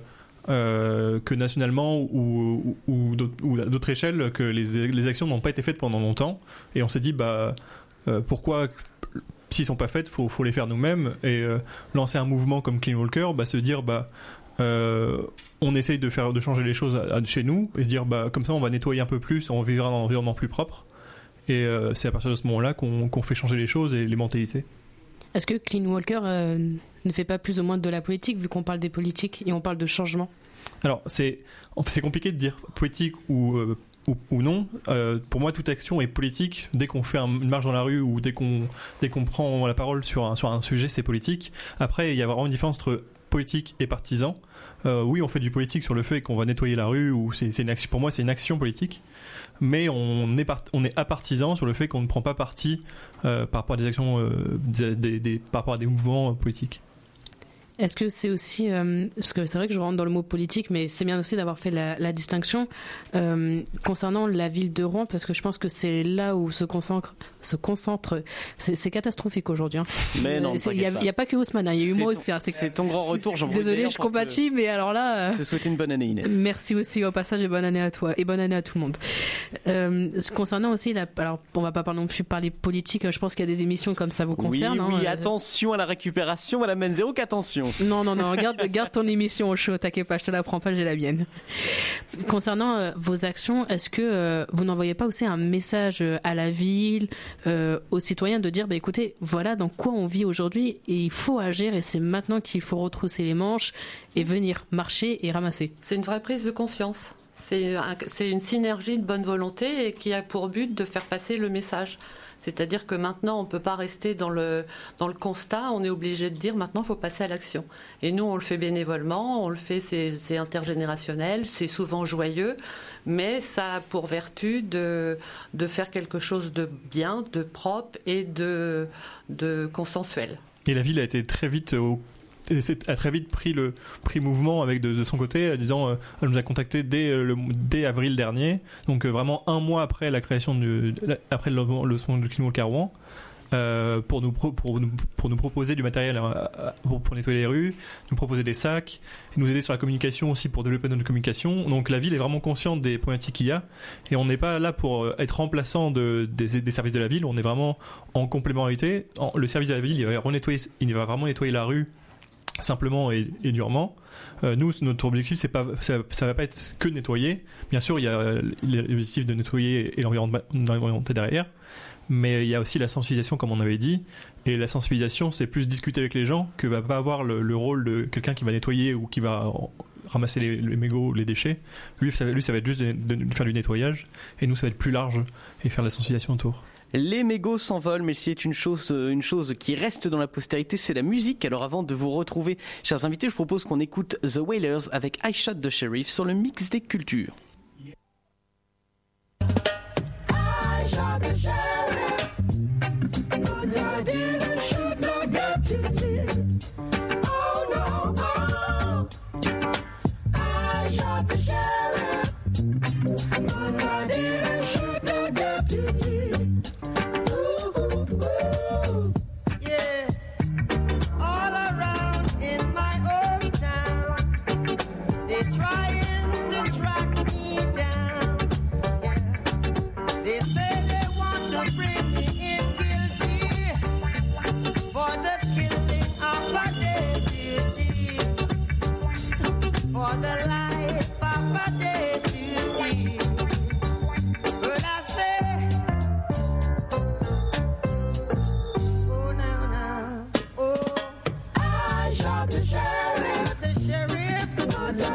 euh, que nationalement ou, ou, ou, d'autres, ou à d'autres échelles, que les, les actions n'ont pas été faites pendant longtemps. Et on s'est dit, bah, euh, pourquoi, s'ils ne sont pas faites, il faut, faut les faire nous-mêmes. Et euh, lancer un mouvement comme Clean Walker, bah, se dire, bah, euh, on essaye de, faire, de changer les choses à, à, chez nous et se dire, bah, comme ça, on va nettoyer un peu plus, on vivra dans un environnement plus propre. Et euh, c'est à partir de ce moment-là qu'on, qu'on fait changer les choses et les mentalités. Est-ce que Clean Walker euh, ne fait pas plus ou moins de la politique, vu qu'on parle des politiques et on parle de changement? Alors, c'est, c'est compliqué de dire politique ou, euh, ou, ou non. Euh, pour moi, toute action est politique. Dès qu'on fait un, une marche dans la rue ou dès qu'on, dès qu'on prend la parole sur un, sur un sujet, c'est politique. Après, il y a vraiment une différence entre politique et partisan. Euh, oui, on fait du politique sur le fait qu'on va nettoyer la rue, ou c'est, c'est une action, pour moi, c'est une action politique. Mais on est, part, on est apartisan sur le fait qu'on ne prend pas parti euh, par rapport à des actions, euh, des, des, des, par rapport à des mouvements euh, politiques. Est-ce que c'est aussi, euh, parce que c'est vrai que je rentre dans le mot politique, mais c'est bien aussi d'avoir fait la, la distinction euh, concernant la ville de Rouen, parce que je pense que c'est là où se concentre, se concentre. C'est, c'est catastrophique aujourd'hui. Hein. Mais non, il n'y a, a pas que Ousmane, il y a eu c'est moi ton, aussi. Hein, c'est, c'est ton grand retour, j'en Désolée, je compatis, te, mais alors là. Euh, te souhaite une bonne année, Inès. Merci aussi au passage et bonne année à toi et bonne année à tout le monde. Euh, concernant aussi, la, alors on va pas non plus parler politique. Je pense qu'il y a des émissions comme ça vous concernent. Oui, oui, hein, attention à la récupération, Madame Menzero, qu'attention. Non, non, non, garde, garde ton émission au chaud, t'inquiète pas, je te la prends pas, j'ai la mienne. Concernant euh, vos actions, est-ce que euh, vous n'envoyez pas aussi un message à la ville, euh, aux citoyens, de dire, bah, écoutez, voilà dans quoi on vit aujourd'hui et il faut agir et c'est maintenant qu'il faut retrousser les manches et venir marcher et ramasser? C'est une vraie prise de conscience. C'est, un, c'est une synergie de bonne volonté et qui a pour but de faire passer le message. C'est-à-dire que maintenant, on ne peut pas rester dans le, dans le constat, on est obligé de dire maintenant, il faut passer à l'action. Et nous, on le fait bénévolement, on le fait, c'est, c'est intergénérationnel, c'est souvent joyeux, mais ça a pour vertu de, de faire quelque chose de bien, de propre et de, de consensuel. Et la ville a été très vite au a très vite pris le pris mouvement avec de, de son côté, disant euh, elle nous a contacté dès le dès avril dernier, donc euh, vraiment un mois après la création du après le lancement du Clean Walk à Rouen, euh, pour nous pro, pour nous pour nous proposer du matériel euh, pour, pour nettoyer les rues, nous proposer des sacs, et nous aider sur la communication aussi pour développer notre communication. Donc la ville est vraiment consciente des problématiques qu'il y a et on n'est pas là pour être remplaçant de des, des services de la ville, on est vraiment en complémentarité. En, le service de la ville, il va renettoyer, il va vraiment nettoyer la rue simplement et, et durement. Euh, nous, notre objectif, c'est pas, ça, ça va pas être que nettoyer. Bien sûr, il y a l'objectif de nettoyer et l'environnement derrière, mais il y a aussi la sensibilisation, comme on avait dit. Et la sensibilisation, c'est plus discuter avec les gens que va pas avoir le, le rôle de quelqu'un qui va nettoyer ou qui va ramasser les, les mégots, les déchets. Lui, ça, lui, ça va être juste de, de faire du nettoyage, et nous, ça va être plus large et faire de la sensibilisation autour. Les mégots s'envolent, mais c'est une chose, une chose qui reste dans la postérité, c'est la musique. Alors avant de vous retrouver, chers invités, je propose qu'on écoute The Wailers avec I Shot the Sheriff sur le mix des cultures. I shot the sheriff, but I didn't shoot no deputy. Oh no, oh. I shot the sheriff, but I didn't shoot no deputy. Trying to track me down, yeah.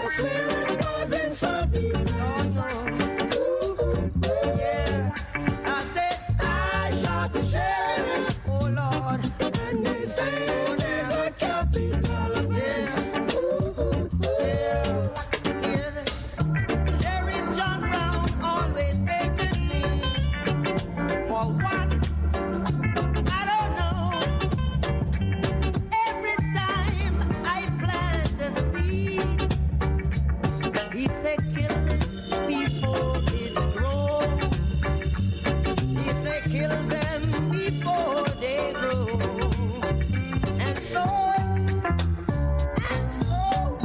I swear it wasn't self-defense. Yeah, I said I shot the sheriff. Oh Lord, and they say there's a capital offense. Yeah, yeah. Sheriff John Brown always hated me. For what? I don't know. Every time I plant a seed, he said kill it before it grows. He said kill them before they grow. And so, and so,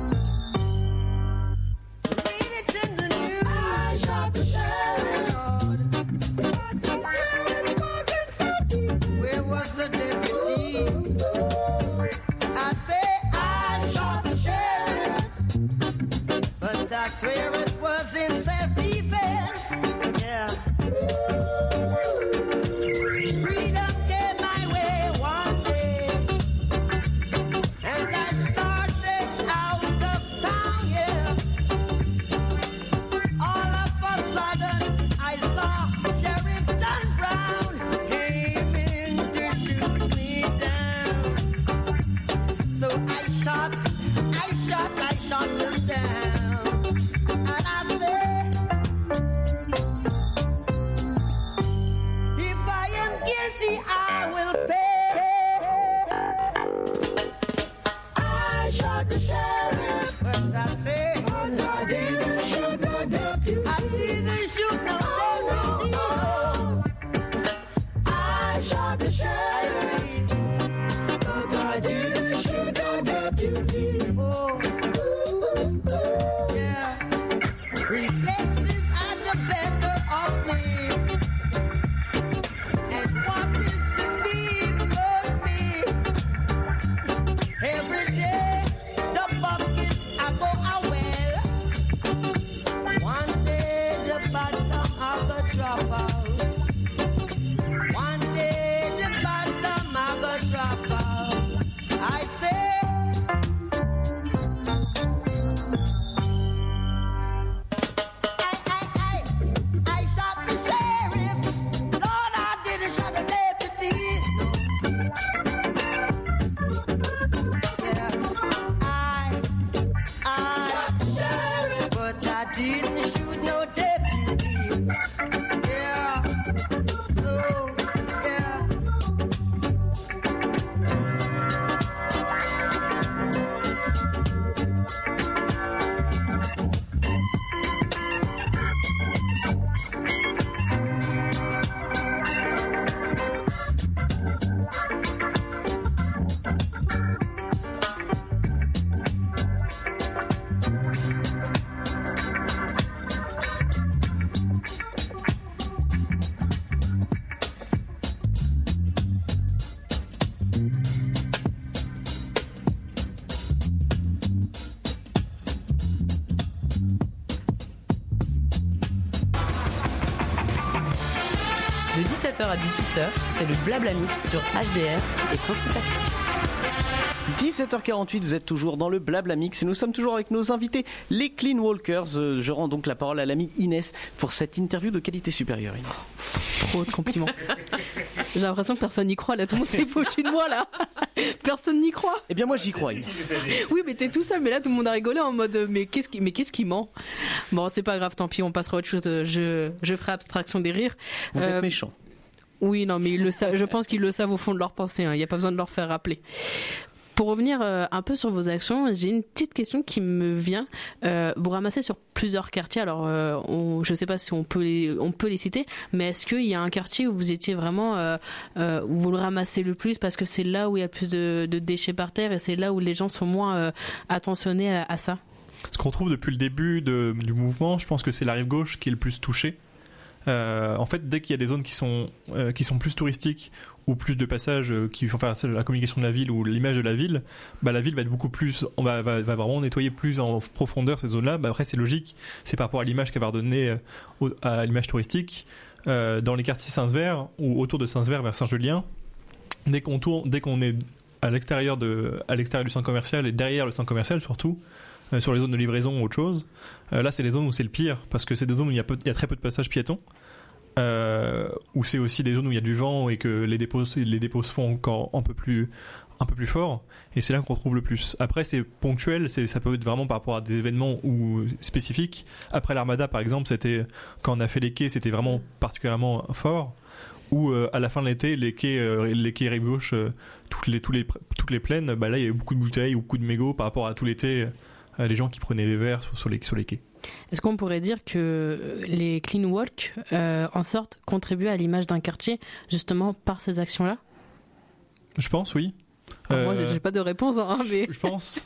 read it in the news. I shot the sheriff. But he said it wasn't self-defense. Where was the deputy? I say I shot the sheriff, but I swear it was in self-defense. Yeah. Freedom came my way one day, and I started out of town, yeah. All of a sudden, I saw Sheriff John Brown aiming to shoot me down. So I shot, I shot, I shot him down. And I said, if I am guilty, I will pay. I shot the sheriff, but I say, but I didn't shoot no deputy. I didn't shoot no deputy. I shot the sheriff, but I didn't shoot no deputy. Oh, yeah. Reflexes are the better of me. And what is to be must be. Every day, the bucket I go a well. One day, the bottom I go drop out. One day, the bottom I go drop out. I say, I, I, I, I shot the sheriff. Lord, I didn't shot the deputy. Yeah, I, I shot the sheriff, but I didn't shoot no deputy. Yeah, so, yeah. De dix-sept heures à dix-huit heures, c'est le Blabla Mix sur H D R et Principe Actif. dix-sept heures quarante-huit, vous êtes toujours dans le Blabla Mix et nous sommes toujours avec nos invités, les Clean Walkers. Euh, Je rends donc la parole à l'ami Inès pour cette interview de qualité supérieure. Inès. Trop de compliments. J'ai l'impression que personne n'y croit là, tout le monde s'est foutu de moi là. Personne n'y croit. Eh bien moi j'y crois, Inès. Oui, mais t'es tout seul, mais là tout le monde a rigolé en mode euh, mais qu'est-ce qui, mais qu'est-ce qui ment. Bon, c'est pas grave, tant pis, on passera à autre chose. Je, je ferai abstraction des rires. Vous Euh, êtes méchant. Oui, non, mais ils le savent. Je pense qu'ils le savent au fond de leur pensée. Il n'y a pas besoin de leur faire rappeler. Pour revenir euh, un peu sur vos actions, j'ai une petite question qui me vient. Euh, vous ramassez sur plusieurs quartiers. Alors, euh, on, je ne sais pas si on peut les, on peut les citer, mais est-ce qu'il y a un quartier où vous étiez vraiment, euh, euh, où vous le ramassez le plus parce que c'est là où il y a le plus de, de déchets par terre et c'est là où les gens sont moins euh, attentionnés à, à ça? Ce qu'on trouve depuis le début de, du mouvement, je pense que c'est la rive gauche qui est le plus touchée. Euh, en fait, dès qu'il y a des zones qui sont, euh, qui sont plus touristiques ou plus de passages euh, qui font faire la communication de la ville ou l'image de la ville, bah, la ville va être beaucoup plus, on va, va, va vraiment nettoyer plus en profondeur ces zones-là. Bah, après, c'est logique, c'est par rapport à l'image qu'elle va redonner euh, au, à l'image touristique. Euh, dans les quartiers Saint-Sever ou autour de Saint-Sever vers Saint-Julien, dès qu'on tourne, dès qu'on est à l'extérieur, de, à l'extérieur du centre commercial et derrière le centre commercial surtout, euh, sur les zones de livraison ou autre chose. Euh, là, c'est les zones où c'est le pire, parce que c'est des zones où il y a, peu, il y a très peu de passages piétons, euh, où c'est aussi des zones où il y a du vent et que les dépôts, les dépôts se font encore un peu plus, un peu plus fort, et c'est là qu'on retrouve le plus. Après, c'est ponctuel, c'est, ça peut être vraiment par rapport à des événements ou spécifiques. Après l'Armada, par exemple, c'était, quand on a fait les quais, c'était vraiment particulièrement fort. Ou euh, à la fin de l'été, les quais, euh, les quais rive gauche, euh, toutes les, tous les, toutes les plaines, bah là il y avait beaucoup de bouteilles ou beaucoup de mégots par rapport à tout l'été, euh, les gens qui prenaient des verres sur, sur, les, sur les quais. Est-ce qu'on pourrait dire que les clean walk, euh, en sorte, contribuent à l'image d'un quartier justement par ces actions-là ? Je pense, oui. Alors euh, moi, j'ai pas de réponse, hein, mais. Je pense.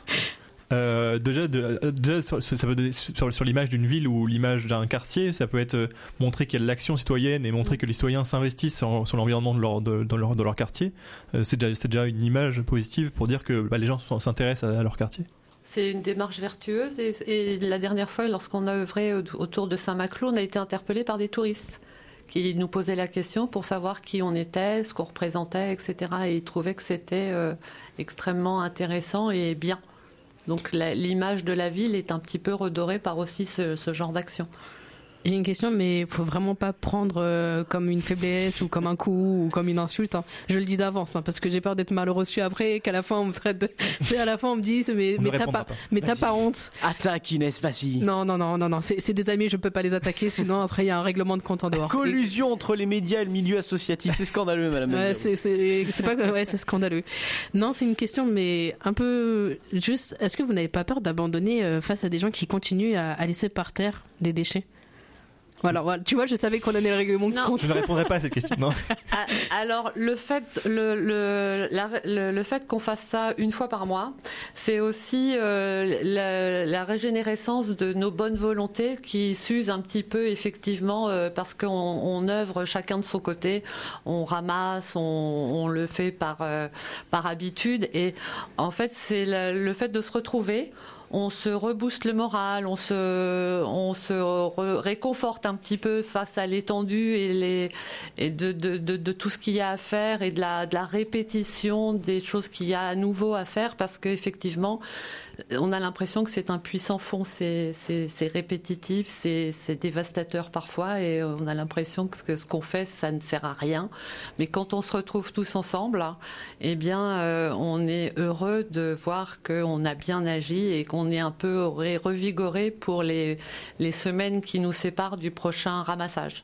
Euh, déjà, de, déjà sur, ça peut donner, sur, sur l'image d'une ville ou l'image d'un quartier, ça peut être euh, montrer qu'il y a de l'action citoyenne et montrer que les citoyens s'investissent sur, sur l'environnement de leur, de, dans, leur, dans leur quartier. Euh, c'est, déjà, c'est déjà une image positive pour dire que bah, les gens s'intéressent à, à leur quartier. C'est une démarche vertueuse et, et la dernière fois, lorsqu'on a œuvré autour de Saint-Maclou, on a été interpellé par des touristes qui nous posaient la question pour savoir qui on était, ce qu'on représentait, et cetera. Et ils trouvaient que c'était euh, extrêmement intéressant et bien. Donc la, l'image de la ville est un petit peu redorée par aussi ce, ce genre d'action. J'ai une question, mais il faut vraiment pas prendre euh, comme une faiblesse ou comme un coup ou comme une insulte. Hein. Je le dis d'avance, hein, parce que j'ai peur d'être mal reçu après et qu'à la fin on me traite de... C'est à la fin on me dit mais, mais t'as pas, pas. mais t'as pas honte. Attaque Inès, vas-y. Non non non non non, c'est, c'est des amis, je peux pas les attaquer, sinon après il y a un règlement de compte en dehors. Collusion et... entre les médias et le milieu associatif, c'est scandaleux, madame. Ouais, c'est, c'est, c'est pas ouais, c'est scandaleux. Non, c'est une question, mais un peu juste. Est-ce que vous n'avez pas peur d'abandonner euh, face à des gens qui continuent à, à laisser par terre des déchets? Voilà, voilà, tu vois, je savais qu'on allait le règlement de compte. Je ne répondrai pas à cette question. Non. Alors, le fait, le, le, la, le, le fait qu'on fasse ça une fois par mois, c'est aussi euh, la, la régénérescence de nos bonnes volontés qui s'usent un petit peu, effectivement, euh, parce qu'on on œuvre chacun de son côté, on ramasse, on, on le fait par, euh, par habitude. Et en fait, c'est la, le fait de se retrouver. On se rebooste le moral, on se, on se re- réconforte un petit peu face à l'étendue et, les, et de, de, de, de tout ce qu'il y a à faire et de la, de la répétition des choses qu'il y a à nouveau à faire, parce qu'effectivement, on a l'impression que c'est un puissant fond, c'est, c'est, c'est répétitif, c'est, c'est dévastateur parfois, et on a l'impression que ce qu'on fait, ça ne sert à rien. Mais quand on se retrouve tous ensemble, eh bien, euh, on est heureux de voir qu'on a bien agi et qu'on est un peu revigoré pour les, les semaines qui nous séparent du prochain ramassage.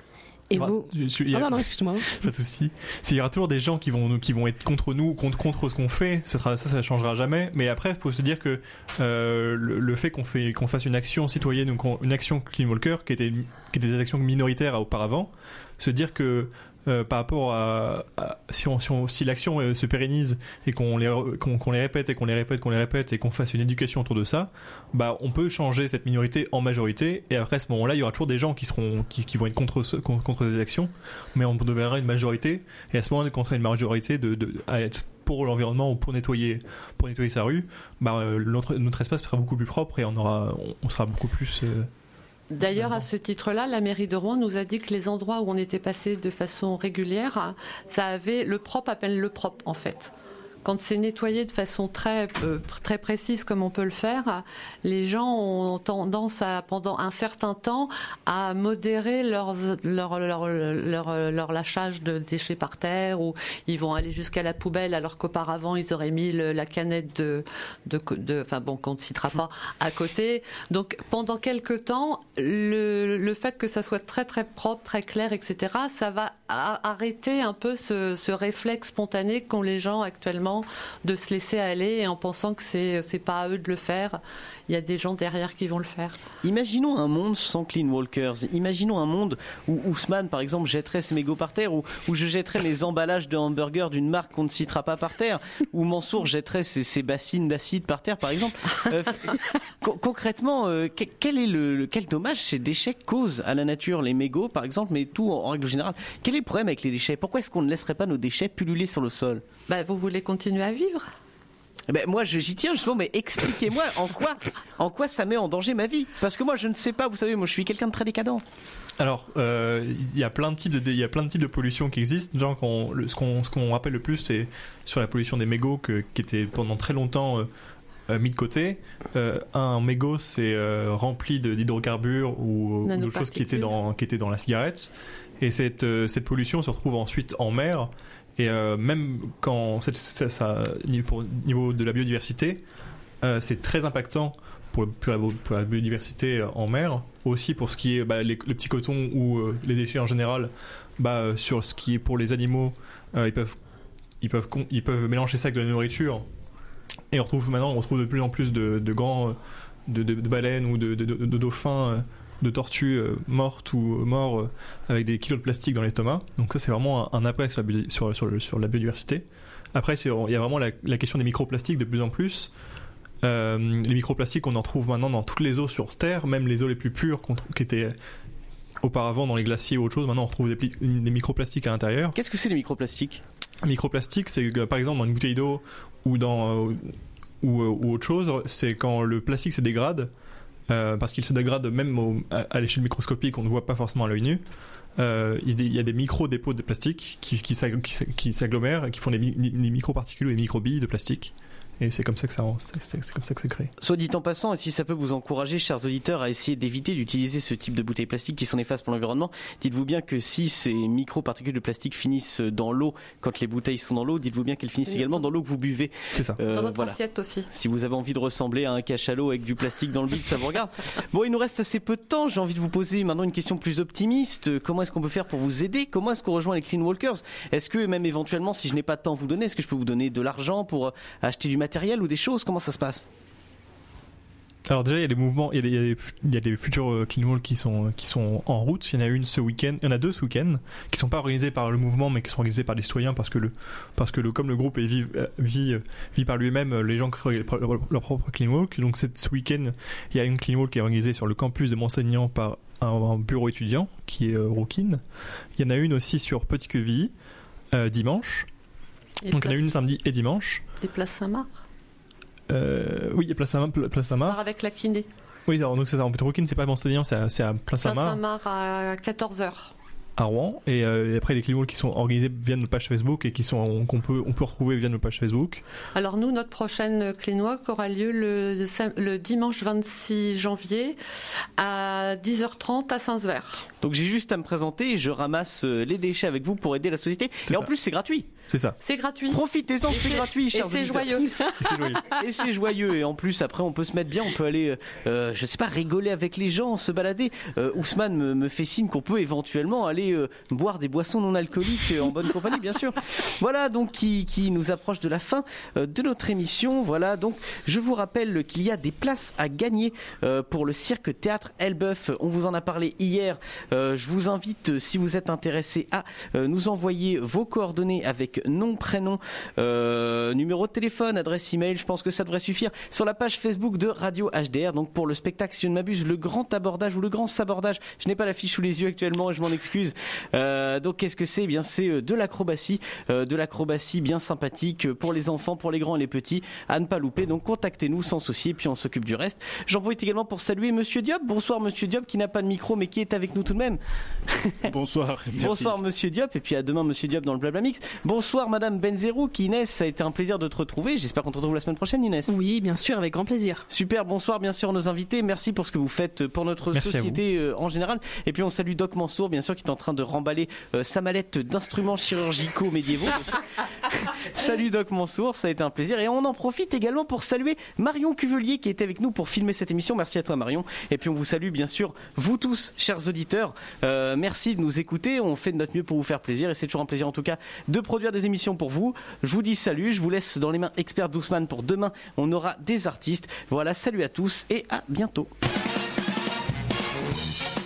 Et vous je, je, je, Ah non, excuse-moi. Pas de souci. Il y aura toujours des gens qui vont, qui vont être contre nous, contre, contre ce qu'on fait. Ça, sera, ça, ça changera jamais. Mais après, il faut se dire que euh, le, le fait qu'on, fait, qu'on fasse une action citoyenne ou une action Clean Walker, qui était, qui était des actions minoritaires auparavant, se dire que Euh, par rapport à, à si, on, si, on, si l'action euh, se pérennise et qu'on les, qu'on, qu'on les répète et qu'on les répète, qu'on les répète et qu'on fasse une éducation autour de ça, bah on peut changer cette minorité en majorité, et après à ce moment-là il y aura toujours des gens qui seront qui, qui vont être contre ce, contre ces actions, mais on deviendra une majorité, et à ce moment-là quand on sera une majorité de, de à être pour l'environnement ou pour nettoyer pour nettoyer sa rue, bah euh, notre, notre espace sera beaucoup plus propre et on aura on, on sera beaucoup plus euh, D'ailleurs, à ce titre-là, la mairie de Rouen nous a dit que les endroits où on était passé de façon régulière, ça avait le propre appelle le propre, en fait. Quand c'est nettoyé de façon très, euh, très précise comme on peut le faire, les gens ont tendance à, pendant un certain temps, à modérer leurs, leur, leur, leur, leur lâchage de déchets par terre, ou ils vont aller jusqu'à la poubelle alors qu'auparavant ils auraient mis le, la canette de, de, de, enfin bon, qu'on ne citera pas, à côté. Donc pendant quelques temps, le, le fait que ça soit très très propre, très clair, et cetera, ça va arrêter un peu ce, ce réflexe spontané qu'ont les gens actuellement de se laisser aller, et en pensant que c'est, c'est pas à eux de le faire, il y a des gens derrière qui vont le faire. Imaginons un monde sans Clean Walkers. Imaginons un monde où Ousmane, par exemple, jetterait ses mégots par terre, ou où je jetterais mes emballages de hamburgers d'une marque qu'on ne citera pas par terre, ou Mansour jetterait ses, ses bassines d'acide par terre, par exemple. Euh, con- concrètement, euh, quel est le, le quel dommage ces déchets causent à la nature, les mégots, par exemple, mais tout en, en règle générale. Quel est le problème avec les déchets? Pourquoi est-ce qu'on ne laisserait pas nos déchets pulluler sur le sol? Bah, vous voulez continuer à vivre? Ben moi j'y tiens justement, mais expliquez-moi en quoi, en quoi ça met en danger ma vie, parce que moi je ne sais pas, vous savez, moi je suis quelqu'un de très décadent. Alors, il euh, y a plein de types de, il y a plein de types de pollution qui existent. Genre, qu'on, le, ce qu'on, ce qu'on rappelle le plus, c'est sur la pollution des mégots, que, qui était pendant très longtemps euh, euh, mis de côté. Euh, un mégot c'est euh, rempli de, d'hydrocarbures ou, ou d'autres choses qui étaient dans qui étaient dans la cigarette. Et cette euh, cette pollution se retrouve ensuite en mer. Et euh, même quand ça, ça, ça, pour niveau de la biodiversité, euh, c'est très impactant pour, pour, la, pour la biodiversité en mer. Aussi pour ce qui est bah, les, le petit coton ou euh, les déchets en général. Bah, sur ce qui est pour les animaux, euh, ils peuvent ils peuvent ils peuvent mélanger ça avec de la nourriture. Et on retrouve maintenant on retrouve de plus en plus de, de grands de, de, de baleines ou de, de, de, de dauphins, de tortues euh, mortes ou morts euh, avec des kilos de plastique dans l'estomac. Donc ça c'est vraiment un, un impact sur la, sur, sur, le, sur la biodiversité. Après il y a vraiment la, la question des microplastiques de plus en plus. Euh, les microplastiques on en trouve maintenant dans toutes les eaux sur Terre, même les eaux les plus pures qui étaient auparavant dans les glaciers ou autre chose. Maintenant on retrouve des, pli- des microplastiques à l'intérieur. Qu'est-ce que c'est les microplastiques ? Microplastique, c'est euh, par exemple dans une bouteille d'eau ou dans euh, ou, ou autre chose, c'est quand le plastique se dégrade, euh, parce qu'il se dégrade même au, à, à l'échelle microscopique, on ne voit pas forcément à l'œil nu. Euh, il y a des micro-dépôts de plastique qui, qui, qui, qui s'agglomèrent et qui font des, des microparticules ou des microbilles de plastique. Et c'est comme ça que ça, c'est, c'est comme ça que c'est créé. Soit dit en passant, et si ça peut vous encourager, chers auditeurs, à essayer d'éviter d'utiliser ce type de bouteilles plastiques qui sont néfastes pour l'environnement, dites-vous bien que si ces micro-particules de plastique finissent dans l'eau, quand les bouteilles sont dans l'eau, dites-vous bien qu'elles finissent également dans l'eau que vous buvez. C'est ça. Euh, dans votre voilà. assiette aussi. Si vous avez envie de ressembler à un cachalot avec du plastique dans le bide, ça vous regarde. Bon, il nous reste assez peu de temps. J'ai envie de vous poser maintenant une question plus optimiste. Comment est-ce qu'on peut faire pour vous aider ? Comment est-ce qu'on rejoint les Clean Walkers ? Est-ce que même éventuellement, si je n'ai pas de temps à vous donner, est-ce que je peux vous donner de l'argent pour acheter du matériel ou des choses ? Comment ça se passe ? Alors déjà il y a des mouvements, il y a des, il y a des, il y a des futurs Clean Walk qui sont, qui sont en route. Il y en a une ce week-end, il y en a deux ce week-end qui sont pas organisés par le mouvement mais qui sont organisés par les citoyens parce que le, parce que le, comme le groupe est vit, vit, vit par lui-même, les gens créent leur propre Clean Walk. Donc ce week-end il y a une Clean Walk qui est organisée sur le campus de Mont-Saint-Aignan par un, un bureau étudiant qui est euh, Rookin. Il y en a une aussi sur Petit-Quevilly euh, dimanche. Et donc il y en a une samedi et dimanche. Et Place Saint-Marc. Euh, oui, il y a Place Saint-Marc. Place Saint-Marc. Avec la kiné. Oui, alors, donc c'est ça. En fait, Rookin, c'est pas à Mont-Saint-Aignan, c'est à, c'est à Place Saint-Marc. Place Saint-Marc à quatorze heures. À Rouen. Et, euh, et après, les Clean Walk qui sont organisés via notre page Facebook et qui sont, qu'on peut, on peut retrouver via notre page Facebook. Alors, nous, notre prochaine Clean Walk aura lieu le, le dimanche vingt-six janvier à dix heures trente à Saint-Sever. Donc, j'ai juste à me présenter et je ramasse les déchets avec vous pour aider la société. C'est et ça. En plus, c'est gratuit. C'est ça. C'est gratuit. Profitez-en, c'est, c'est gratuit, chers Et c'est auditeurs. joyeux. Et c'est joyeux. Et c'est joyeux. Et en plus, après, on peut se mettre bien, on peut aller, euh, je sais pas, rigoler avec les gens, se balader. Euh, Ousmane me, me fait signe qu'on peut éventuellement aller euh, boire des boissons non alcooliques euh, en bonne compagnie, bien sûr. Voilà, donc, qui, qui nous approche de la fin euh, de notre émission. Voilà, donc, je vous rappelle qu'il y a des places à gagner euh, pour le Cirque Théâtre Elbeuf. On vous en a parlé hier. Euh, je vous invite, si vous êtes intéressé, à euh, nous envoyer vos coordonnées avec nom, prénom, Euh, numéro de téléphone, adresse email, je pense que ça devrait suffire, sur la page Facebook de Radio H D R. Donc pour le spectacle, si je ne m'abuse, le grand abordage ou le grand sabordage, je n'ai pas l'affiche sous les yeux actuellement et je m'en excuse. Euh, donc qu'est-ce que c'est ? Eh bien, c'est de l'acrobatie, euh, de l'acrobatie bien sympathique pour les enfants, pour les grands et les petits, à ne pas louper. Donc contactez-nous sans souci et puis on s'occupe du reste. J'en profite également pour saluer Monsieur Diop. Bonsoir Monsieur Diop qui n'a pas de micro mais qui est avec nous tout de même. Bonsoir. Merci. Bonsoir Monsieur Diop et puis à demain Monsieur Diop dans le Blabla Mix. Bonsoir Madame Benzerou. Inès, ça a été un plaisir de te retrouver. J'espère qu'on te retrouve la semaine prochaine, Inès. Oui, bien sûr, avec grand plaisir. Super, bonsoir bien sûr nos invités. Merci pour ce que vous faites pour notre Merci société euh, en général. Et puis on salue Doc Mansour, bien sûr, qui est en train de remballer euh, sa mallette d'instruments chirurgicaux médiévaux. Salut Doc Mansour, ça a été un plaisir. Et on en profite également pour saluer Marion Cuvelier qui était avec nous pour filmer cette émission. Merci à toi Marion. Et puis on vous salue bien sûr, vous tous, chers auditeurs. Euh, merci de nous écouter. On fait de notre mieux pour vous faire plaisir. Et c'est toujours un plaisir en tout cas de produire des émissions pour vous. Je vous dis salut, je vous laisse dans les mains experts d'Ousmane pour demain. On aura des artistes. Voilà, salut à tous et à bientôt.